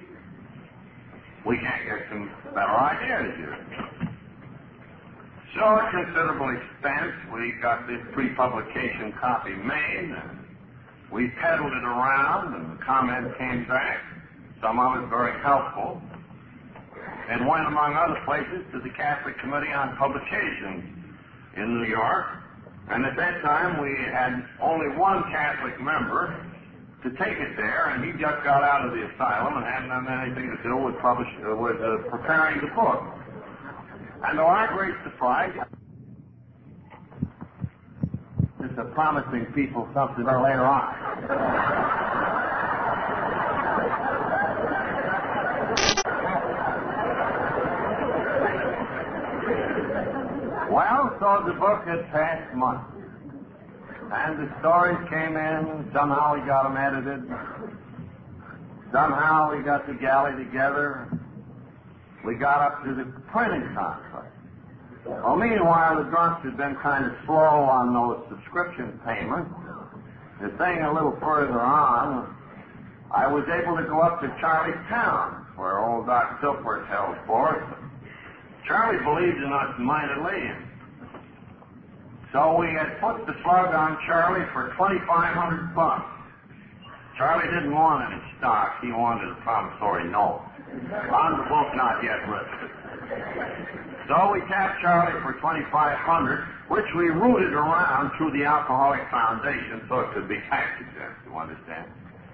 [SPEAKER 2] we can't get some better ideas here. So at considerable expense, we got this pre-publication copy made, and we peddled it around, and the comments came back. Some of it very helpful, and went, among other places, to the Catholic Committee on Publications in New York. And at that time, we had only one Catholic member to take it there, and he just got out of the asylum and hadn't done anything to do with, publish, uh, with uh, preparing the book. And to our great surprise, it's a promising people something later on. Well, so the book had passed months. And the stories came in, somehow we got them edited. Somehow we got the galley together. We got up to the printing contract. Well, meanwhile, the drunks had been kind of slow on those subscription payments. The thing a little further on, I was able to go up to Charlie's Town, where old Doc Silford held forth. Charlie believed in us mightily. So we had put the slug on Charlie for twenty-five hundred bucks. Charlie didn't want any stock. He wanted a promissory note. On the book, not yet written. So we tapped Charlie for twenty-five hundred, which we routed around through the Alcoholic Foundation so it could be tax exempt, you understand?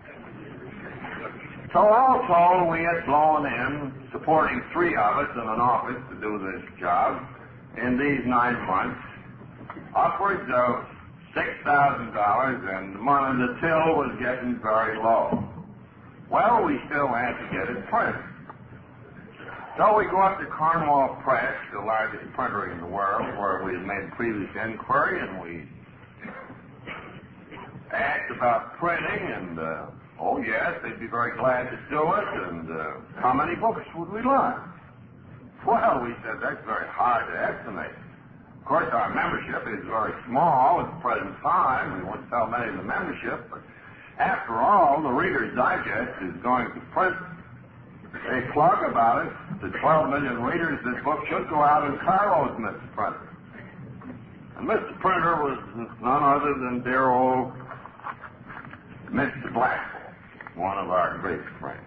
[SPEAKER 2] So all told, we had blown in, supporting three of us in an office to do this job in these nine months, upwards of six thousand dollars, and the money, the till was getting very low. Well, we still had to get it printed. So we go up to Cornwall Press, the largest printer in the world, where we had made previous inquiry, and we asked about printing, and, uh, oh, yes, they'd be very glad to do it, and uh, how many books would we like? Well, we said, that's very hard to estimate. Of course, our membership is very small at the present time. We won't sell many of the membership, but after all, the Reader's Digest is going to print a plug about it. To twelve million readers, this book should go out in carloads, Mister Printer. And Mister Printer was none other than dear old Mister Black. one of our great friends.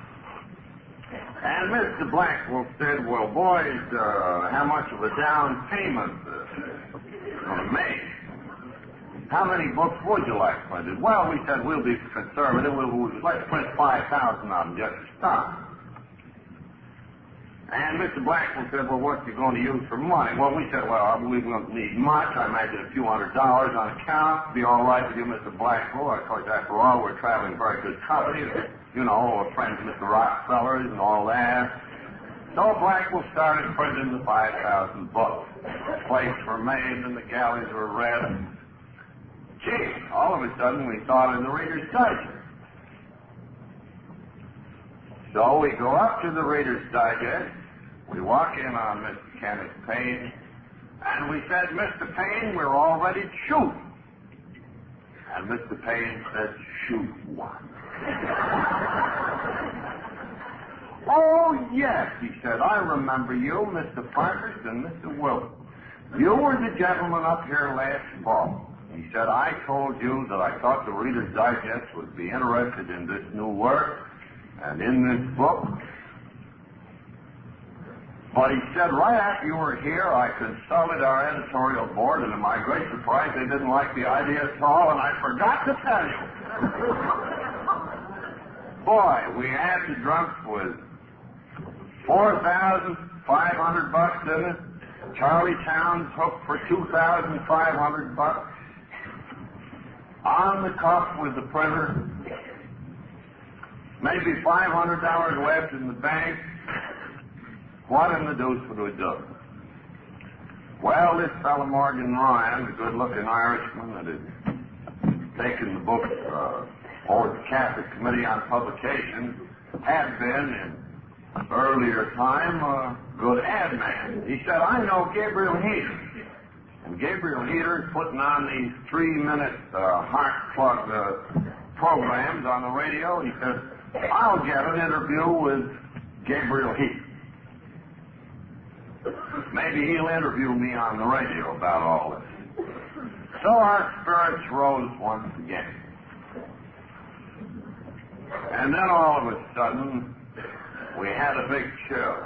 [SPEAKER 2] And Mister Blackwell said, well, boys, uh, how much of a down payment uh, going to make? How many books would you like printed? Well, we said, we'll be conservative. We'll, we'll, let's print five thousand of them just to start. And Mister Blackwell said, well, what are you going to use for money? Well, we said, well, we won't need much. I imagine a few hundred dollars on account. Be all right with you, Mister Blackwell. Of course, after all, we're traveling very good company. You know, we're friends with Mister Rockefellers and all that. So Blackwell started printing the five thousand books. Plates were made and the galleys were read. Gee, all of a sudden we saw it in the Reader's Digest. So we go up to the Reader's Digest, we walk in on Mister Kenneth Payne, and we said, Mister Payne, we're all ready to shoot. And Mister Payne said, shoot what? Oh, yes, he said, I remember you, Mister Parkhurst and Mister Wilson. You were the gentleman up here last fall. He said, I told you that I thought the Reader's Digest would be interested in this new work and in this book. But he said, right after you were here, I consulted our editorial board, and to my great surprise, they didn't like the idea at all, and I forgot to tell you. Boy, we had the drunk with four thousand five hundred bucks in it. Charlie Towns hooked for two thousand five hundred bucks. On the cuff with the printer. Maybe five hundred dollars left in the bank. What in the deuce would we do? Well, this fellow Morgan Ryan, the good-looking Irishman that had taken the book uh, over to the Catholic Committee on Publication, had been, in earlier time, a good ad man. He said, I know Gabriel Heater. And Gabriel Heater is putting on these three-minute uh, heart plug uh, programs on the radio. He says, I'll get an interview with Gabriel Heater. Maybe he'll interview me on the radio about all this. So our spirits rose once again. And then all of a sudden, we had a big chill.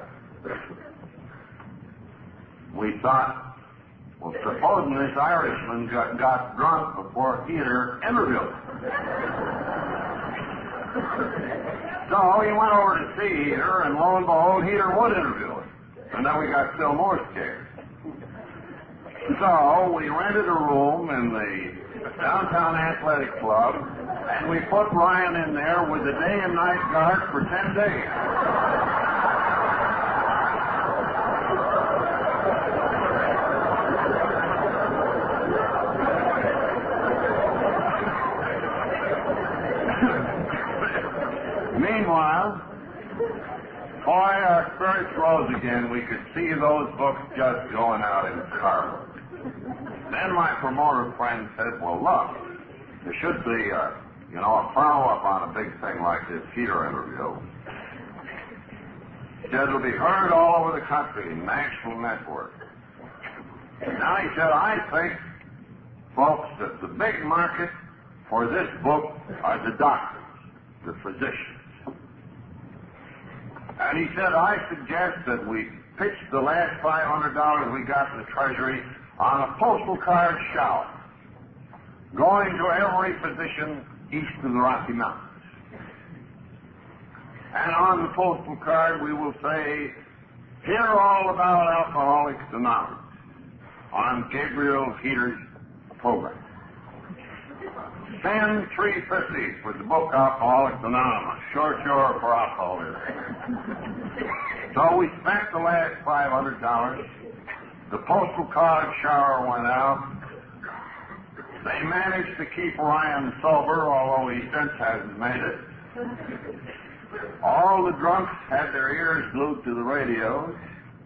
[SPEAKER 2] We thought, well, supposing this Irishman got, got drunk before Heater interviewed him. So he went over to see Heater, and lo and behold, Heater would interview him. And then we got still more scared. So we rented a room in the Downtown Athletic Club, and we put Ryan in there with the day and night guard for ten days. Meanwhile, boy, our spirits rose again. We could see those books just going out in carloads. Then my promoter friend said, well, look, there should be, a, you know, a follow-up on a big thing like this Heater interview. He said it'll be heard all over the country, national network. Now, he said, I think, folks, that the big market for this book are the doctors, the physicians. And he said, I suggest that we pitch the last five hundred dollars we got in the Treasury on a postal card shower, going to every physician east of the Rocky Mountains. And on the postal card we will say, hear all about Alcoholics Anonymous on Gabriel Heater's program. Send three fifty for the book Alcoholics Anonymous. Sure, sure for alcoholism. So we spent the last five hundred dollars. The postal card shower went out. They managed to keep Ryan sober, although he since hasn't made it. All the drunks had their ears glued to the radios.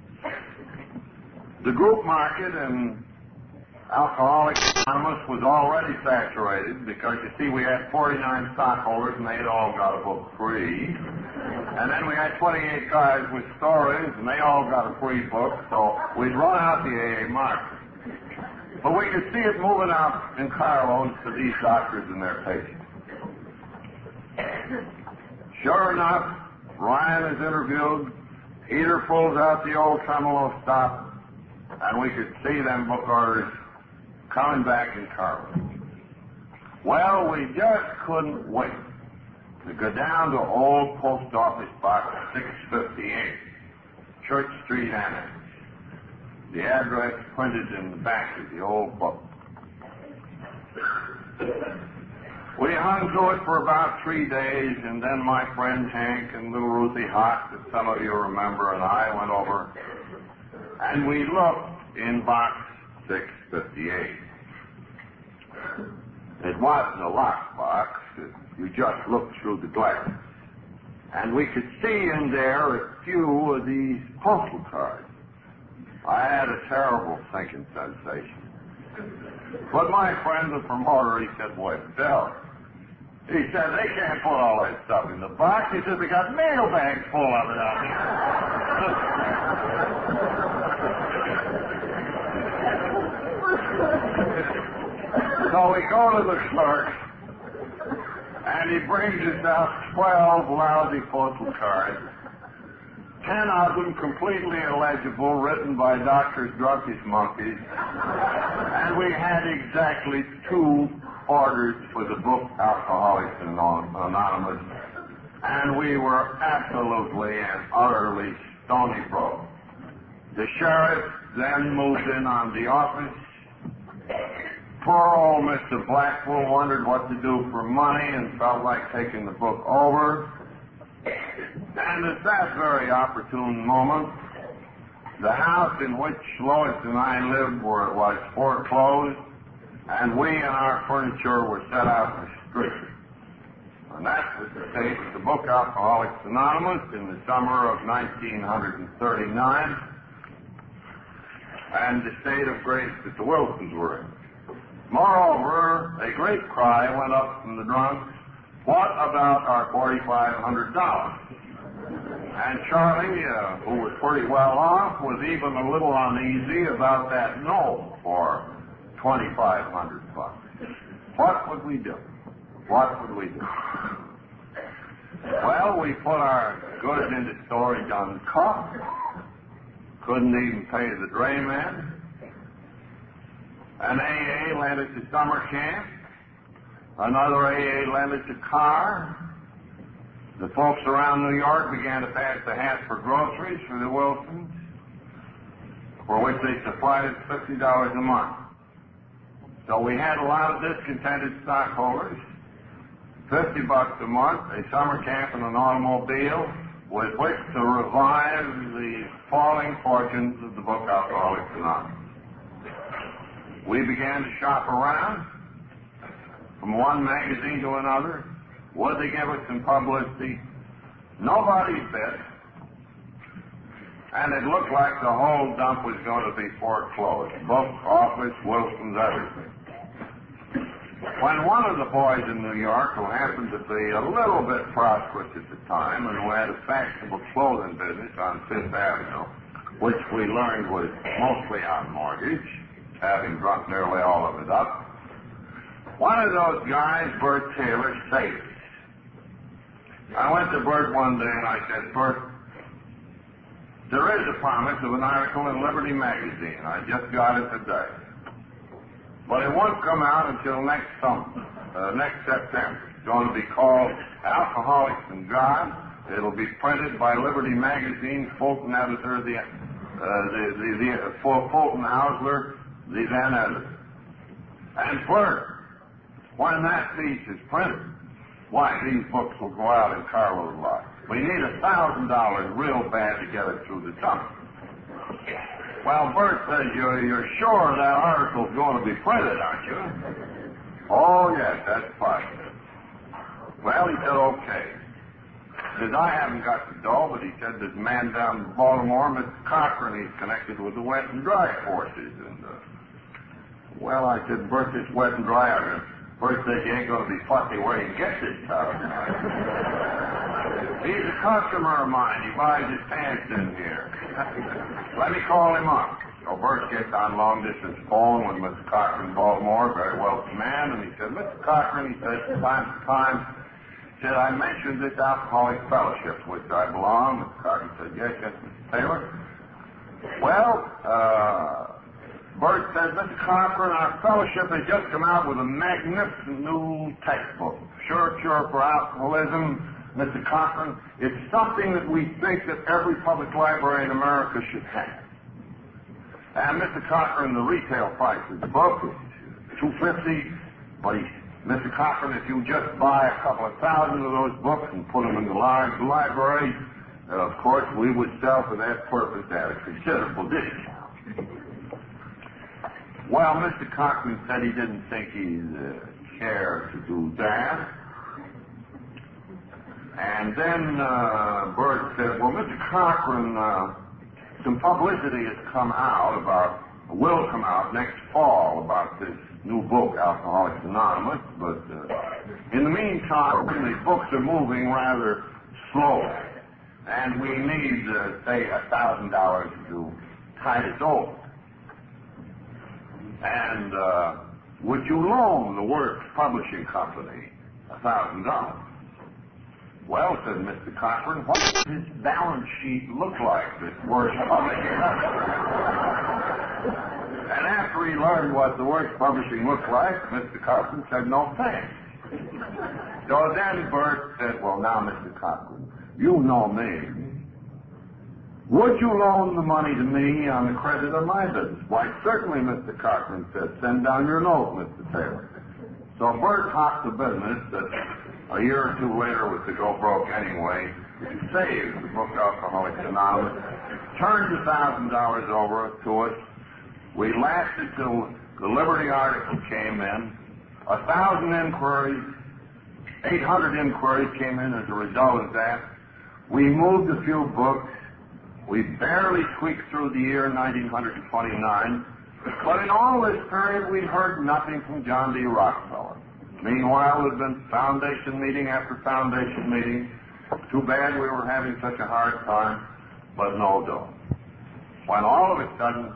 [SPEAKER 2] The group market in Alcoholics Anonymous was already saturated because, you see, we had forty-nine stockholders and they had all got a book free. And then we had twenty-eight guys with stories and they all got a free book, so we'd run out the A A market. But we could see it moving out in carloads to these doctors and their patients. Sure enough, Ryan is interviewed. Peter pulls out the old tremolo stop, and we could see them book orders coming back in Carver. Well, we just couldn't wait to go down to old post office box six fifty-eight, Church Street Annex. The address printed in the back of the old book. We hung to it for about three days, and then my friend Hank and little Ruthie Hott, that some of you remember, and I went over, and we looked in box six fifty-eight. It wasn't a locked box. You just looked through the glass. And we could see in there a few of these postal cards. I had a terrible sinking sensation. But my friend, the promoter, he said, "Boy, Bill," he said, "they can't put all that stuff in the box." He said, "They got mail bags full of it out here." So we go to the clerk, and he brings us out twelve lousy postal cards. Ten of them completely illegible, written by doctors drunk as monkeys. And we had exactly two orders for the book Alcoholics Anonymous. And we were absolutely and utterly stony broke. The sheriff then moved in on the office. Poor old Mister Blackwell wondered what to do for money and felt like taking the book over. And at that very opportune moment, the house in which Lois and I lived were, was foreclosed, and we and our furniture were set out in the street. And that was the date of the book Alcoholics Anonymous in the summer of nineteen thirty-nine, and the state of grace that the Wilsons were in. Moreover, a great cry went up from the drunks, "What about our forty-five hundred dollars? And Charlie, uh, who was pretty well off, was even a little uneasy about that note for twenty-five hundred bucks. What would we do? What would we do? Well, we put our goods into storage on the car. Couldn't even pay the drayman. An A A lent us a summer camp. Another A A lent us a car. The folks around New York began to pass the hat for groceries for the Wilsons, for which they supplied us fifty dollars a month. So we had a lot of discontented stockholders, fifty bucks a month, a summer camp, and an automobile with which to revive the falling fortunes of the book Alcoholics Anonymous. We began to shop around from one magazine to another. Would they give us some publicity? Nobody bid. And it looked like the whole dump was going to be foreclosed. Book, office, Wilson's, everything. When one of the boys in New York, who happened to be a little bit prosperous at the time and who had a fashionable clothing business on Fifth Avenue, which we learned was mostly on mortgage, having drunk nearly all of it up, one of those guys, Bert Taylor, saved us. I went to Bert one day and I said, "Bert, there is a promise of an article in Liberty magazine. I just got it today. But it won't come out until next summer, uh, next September. It's going to be called Alcoholics and God. It'll be printed by Liberty magazine, Fulton editor, the, uh, the, the, the uh, Fulton Hausler, the then editor. And Bert, when that piece is printed, why, these books will go out in carload lots. We need a thousand dollars real bad to get it through the summer." Well, Bert says, you're, you're sure that article's going to be printed, aren't you? "Oh, yes, that's fine." Well, he said, "Okay." He says, "I haven't got the dough," but he said, "there's a man down in Baltimore, Mister Cochran, he's connected with the wet and dry forces." And, uh, well, I said, "Bert, this wet and dry are Bert says, "You ain't going to be fussy where you get this stuff." "He's a customer of mine. He buys his pants in here." "Let me call him up." So Bert gets on long-distance phone with Mister Cochran, Baltimore, very wealthy man, and he said, "Mister Cochran," he says, "from time to time, said, I mentioned this Alcoholic Fellowship to which I belong. Mister Carton said, yes, yes, Mister Taylor. Well, uh, Bert said, Mister Cochran, our fellowship has just come out with a magnificent new textbook. Sure Cure for Alcoholism, Mister Cochran. It's something that we think that every public library in America should have. And Mister Cochran, the retail price of the book is two fifty, but he, Mister Cochran, if you just buy a couple of thousand of those books and put them in the large library, uh, of course, we would sell for that purpose at a considerable discount. Well, Mister Cochran said he didn't think he'd uh, care to do that. And then uh, Bert said, well, Mister Cochran, uh, some publicity has come out about, will come out next fall about this new book, Alcoholics Anonymous, but uh, in the meantime, the books are moving rather slowly, and we need, uh, say, a thousand dollars to tide us over. And uh, would you loan the Works Publishing Company a thousand dollars? Well, said Mister Cochran, what does this balance sheet look like, this Works Publishing Company? And after he learned what the Works Publishing looked like, Mister Cochran said, no thanks. So then Bert said, well, now, Mister Cochran, you know me. Would you loan the money to me on the credit of my business? Why, certainly, Mister Cochran said, send down your note, Mister Taylor. So Bert hopped the business that a year or two later was to go broke anyway, saved the book Alcoholics Anonymous, turned the thousand dollars over to us. We lasted till the Liberty article came in. A thousand inquiries, eight hundred inquiries came in as a result of that. We moved a few books. We barely squeaked through the year nineteen twenty-nine. But in all this period, we'd heard nothing from John D. Rockefeller. Meanwhile, there'd been foundation meeting after foundation meeting. Too bad we were having such a hard time, but no dough. When all of a sudden,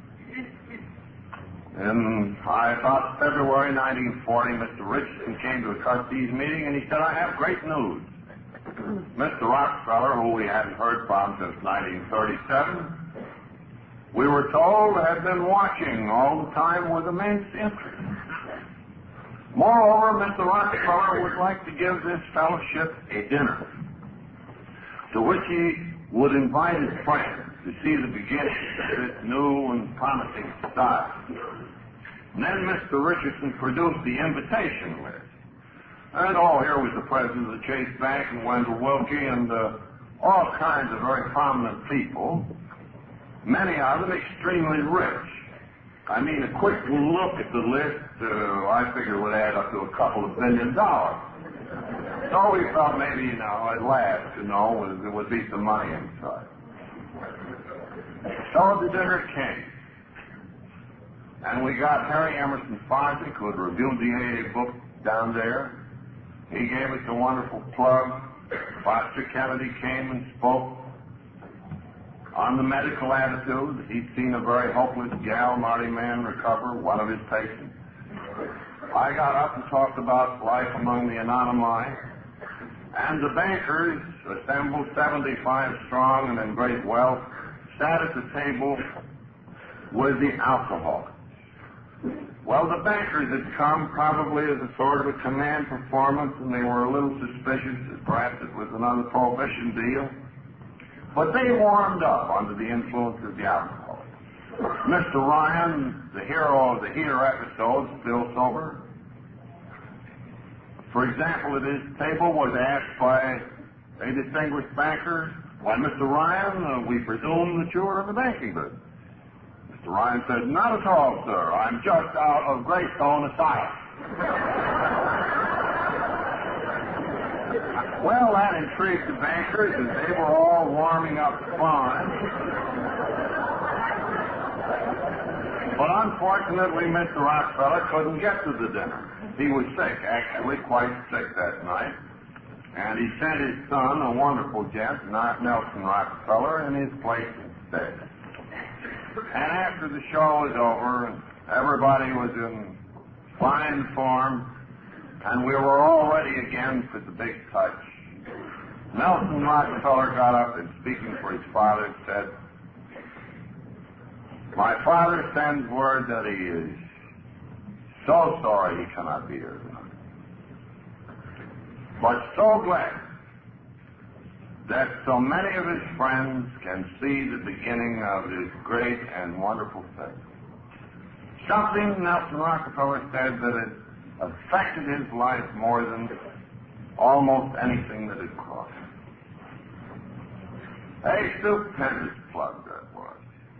[SPEAKER 2] in I thought February nineteen forty, Mister Richardson came to a trustees meeting and he said, I have great news. Mister Rockefeller, who we hadn't heard from since nineteen thirty-seven, we were told had been watching all the time with immense interest. Moreover, Mister Rockefeller would like to give this fellowship a dinner, to which he would invite his friends to see the beginning of this new and promising society. And then Mister Richardson produced the invitation list. And oh, here was the president of the Chase Bank and Wendell Willkie and uh, all kinds of very prominent people, many of them extremely rich. I mean, a quick look at the list, uh, I figured would add up to a couple of billion dollars. So we thought maybe, you know, at last, you know, there would be some money inside. So the dinner came. And we got Harry Emerson Fosdick, who had reviewed the A A book down there. He gave us a wonderful plug. Foster Kennedy came and spoke on the medical attitude. He'd seen a very hopeless gal, Marty Mann, recover, one of his patients. I got up and talked about life among the Anonymi. And the bankers, assembled seventy-five strong and in great wealth, sat at the table with the alcoholics. Well, the bankers had come probably as a sort of a command performance, and they were a little suspicious that perhaps it was another prohibition deal. But they warmed up under the influence of the alcohol. Mister Ryan, the hero of the heater episode, still sober, for example, at his table was asked by a distinguished banker, why, Mister Ryan, uh, we presume that you are in the banking business. Mister Ryan said, not at all, sir. I'm just out of Greystone Asylum. Well, that intrigued the bankers, and they were all warming up fine. But unfortunately, Mister Rockefeller couldn't get to the dinner. He was sick, actually, quite sick that night. And he sent his son, a wonderful gent, Nelson Rockefeller, in his place instead. And after the show was over and everybody was in fine form, and we were all ready again for the big touch. Nelson Rockefeller got up and, speaking for his father, said, "My father sends word that he is so sorry he cannot be here tonight, but so glad that so many of his friends can see the beginning of this great and wonderful thing." Something, Nelson Rockefeller said, that had affected his life more than almost anything that had cost him. A stupendous plug that was.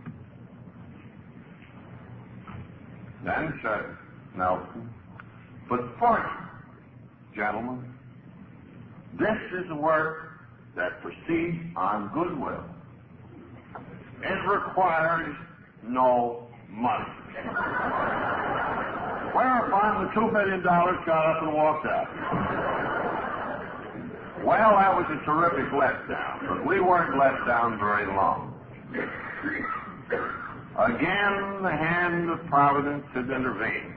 [SPEAKER 2] Then said Nelson, "But fortunately, gentlemen, this is a work that proceeds on goodwill. It requires no money." Whereupon the two million dollars got up and walked out. Well, that was a terrific letdown, but we weren't let down very long. Again, the hand of Providence had intervened.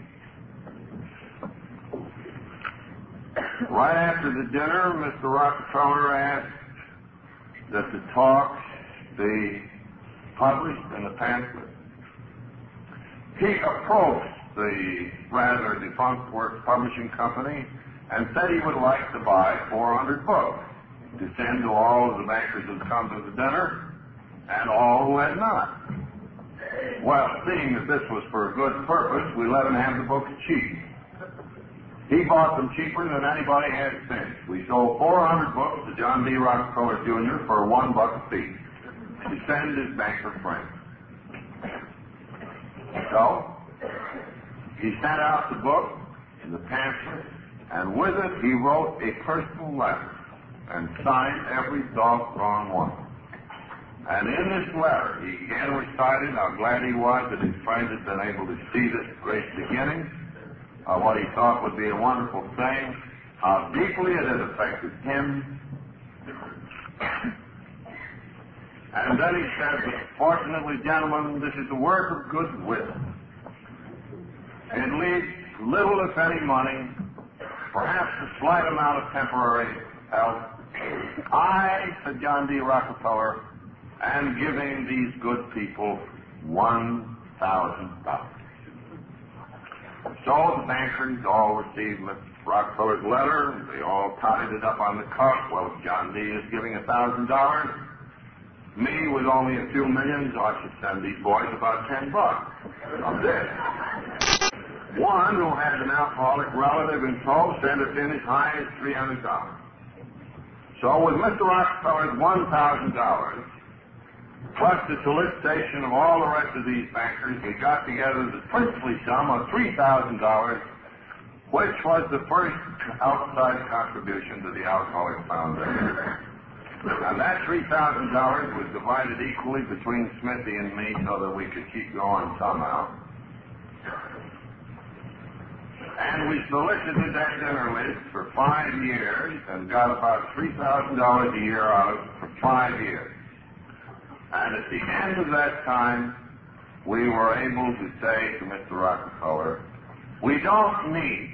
[SPEAKER 2] Right after the dinner, Mister Rockefeller asked that the talks be published in the pamphlet. He approached the rather defunct Works Publishing Company and said he would like to buy four hundred books to send to all of the bankers who had come to the dinner and all who had not. Well, seeing that this was for a good purpose, we let him have the books cheap. He bought them cheaper than anybody had since. We sold four hundred books to John D. Rockefeller, Junior for one buck a piece to send his banker friends. So, he sent out the book, the pamphlet, and with it he wrote a personal letter and signed every doggone one. And in this letter, he again recited how glad he was that his friend had been able to see this great beginning of what he thought would be a wonderful thing, how deeply it had affected him. And then he said, "But fortunately, gentlemen, this is a work of goodwill. It leaves little, if any, money, perhaps a slight amount of temporary help. I," said John D. Rockefeller, "am giving these good people one thousand dollars. So the bankers all received Mister Rockefeller's letter, and they all tied it up on the cuff. Well, John D. is giving a thousand dollars. Me, with only a few millions, I should send these boys about ten bucks. I'm dead. One who had an alcoholic relative in tow sent us in as high as three hundred dollars. So with Mister Rockefeller's one thousand dollars, plus the solicitation of all the rest of these bankers, we got together the princely sum of three thousand dollars, which was the first outside contribution to the Alcoholics Foundation. And that three thousand dollars was divided equally between Smithy and me so that we could keep going somehow. And we solicited that dinner list for five years and got about three thousand dollars a year out of it for five years. And at the end of that time, we were able to say to Mister Rockefeller, "We don't need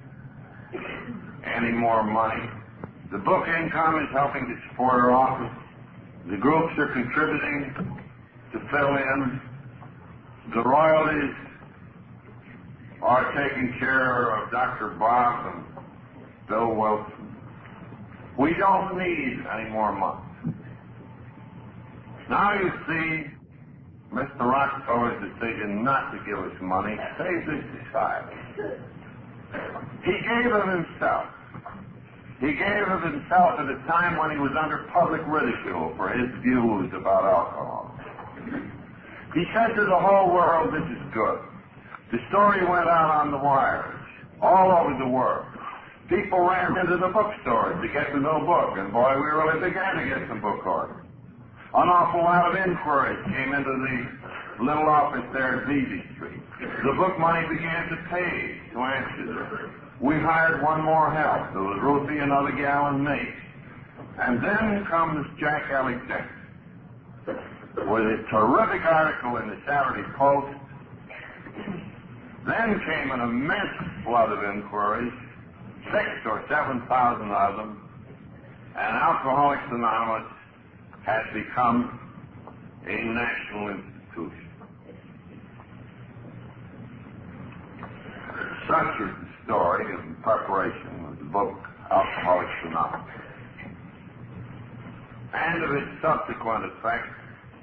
[SPEAKER 2] any more money. The book income is helping to support our office. The groups are contributing to fill in. The royalties are taking care of Doctor Bob and Bill Wilson. We don't need any more money." Now you see, Mister Rockefeller's decision not to give us money saved this society. He gave of himself. He gave of himself at a time when he was under public ridicule for his views about alcohol. He said to the whole world, "This is good." The story went out on the wires all over the world. People ran into the bookstores to get the new book, and boy, we really began to get some book orders. An awful lot of inquiries came into the little office there at Vesey Street. The book money began to pay to answer them. We hired one more help. There was Ruthie, another gal, and me. And then comes Jack Alexander with a terrific article in the Saturday Post. Then came an immense flood of inquiries. six or seven thousand of them, and Alcoholics Anonymous has become a national institution. Such is the story in preparation of the book Alcoholics Anonymous, and of its subsequent effects.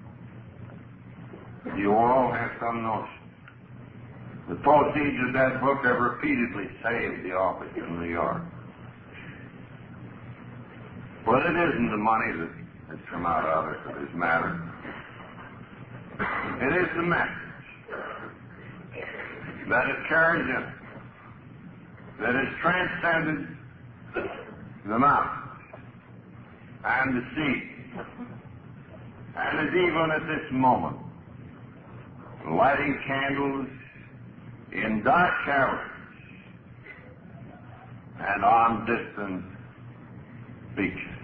[SPEAKER 2] You all have some notion. The proceeds of that book have repeatedly saved the office in New York. But it isn't the money that has come out of it that has mattered. It is the message that it carries in it, that has transcended the mountains and the sea, and is even at this moment lighting candles in dark caverns and on distant beaches.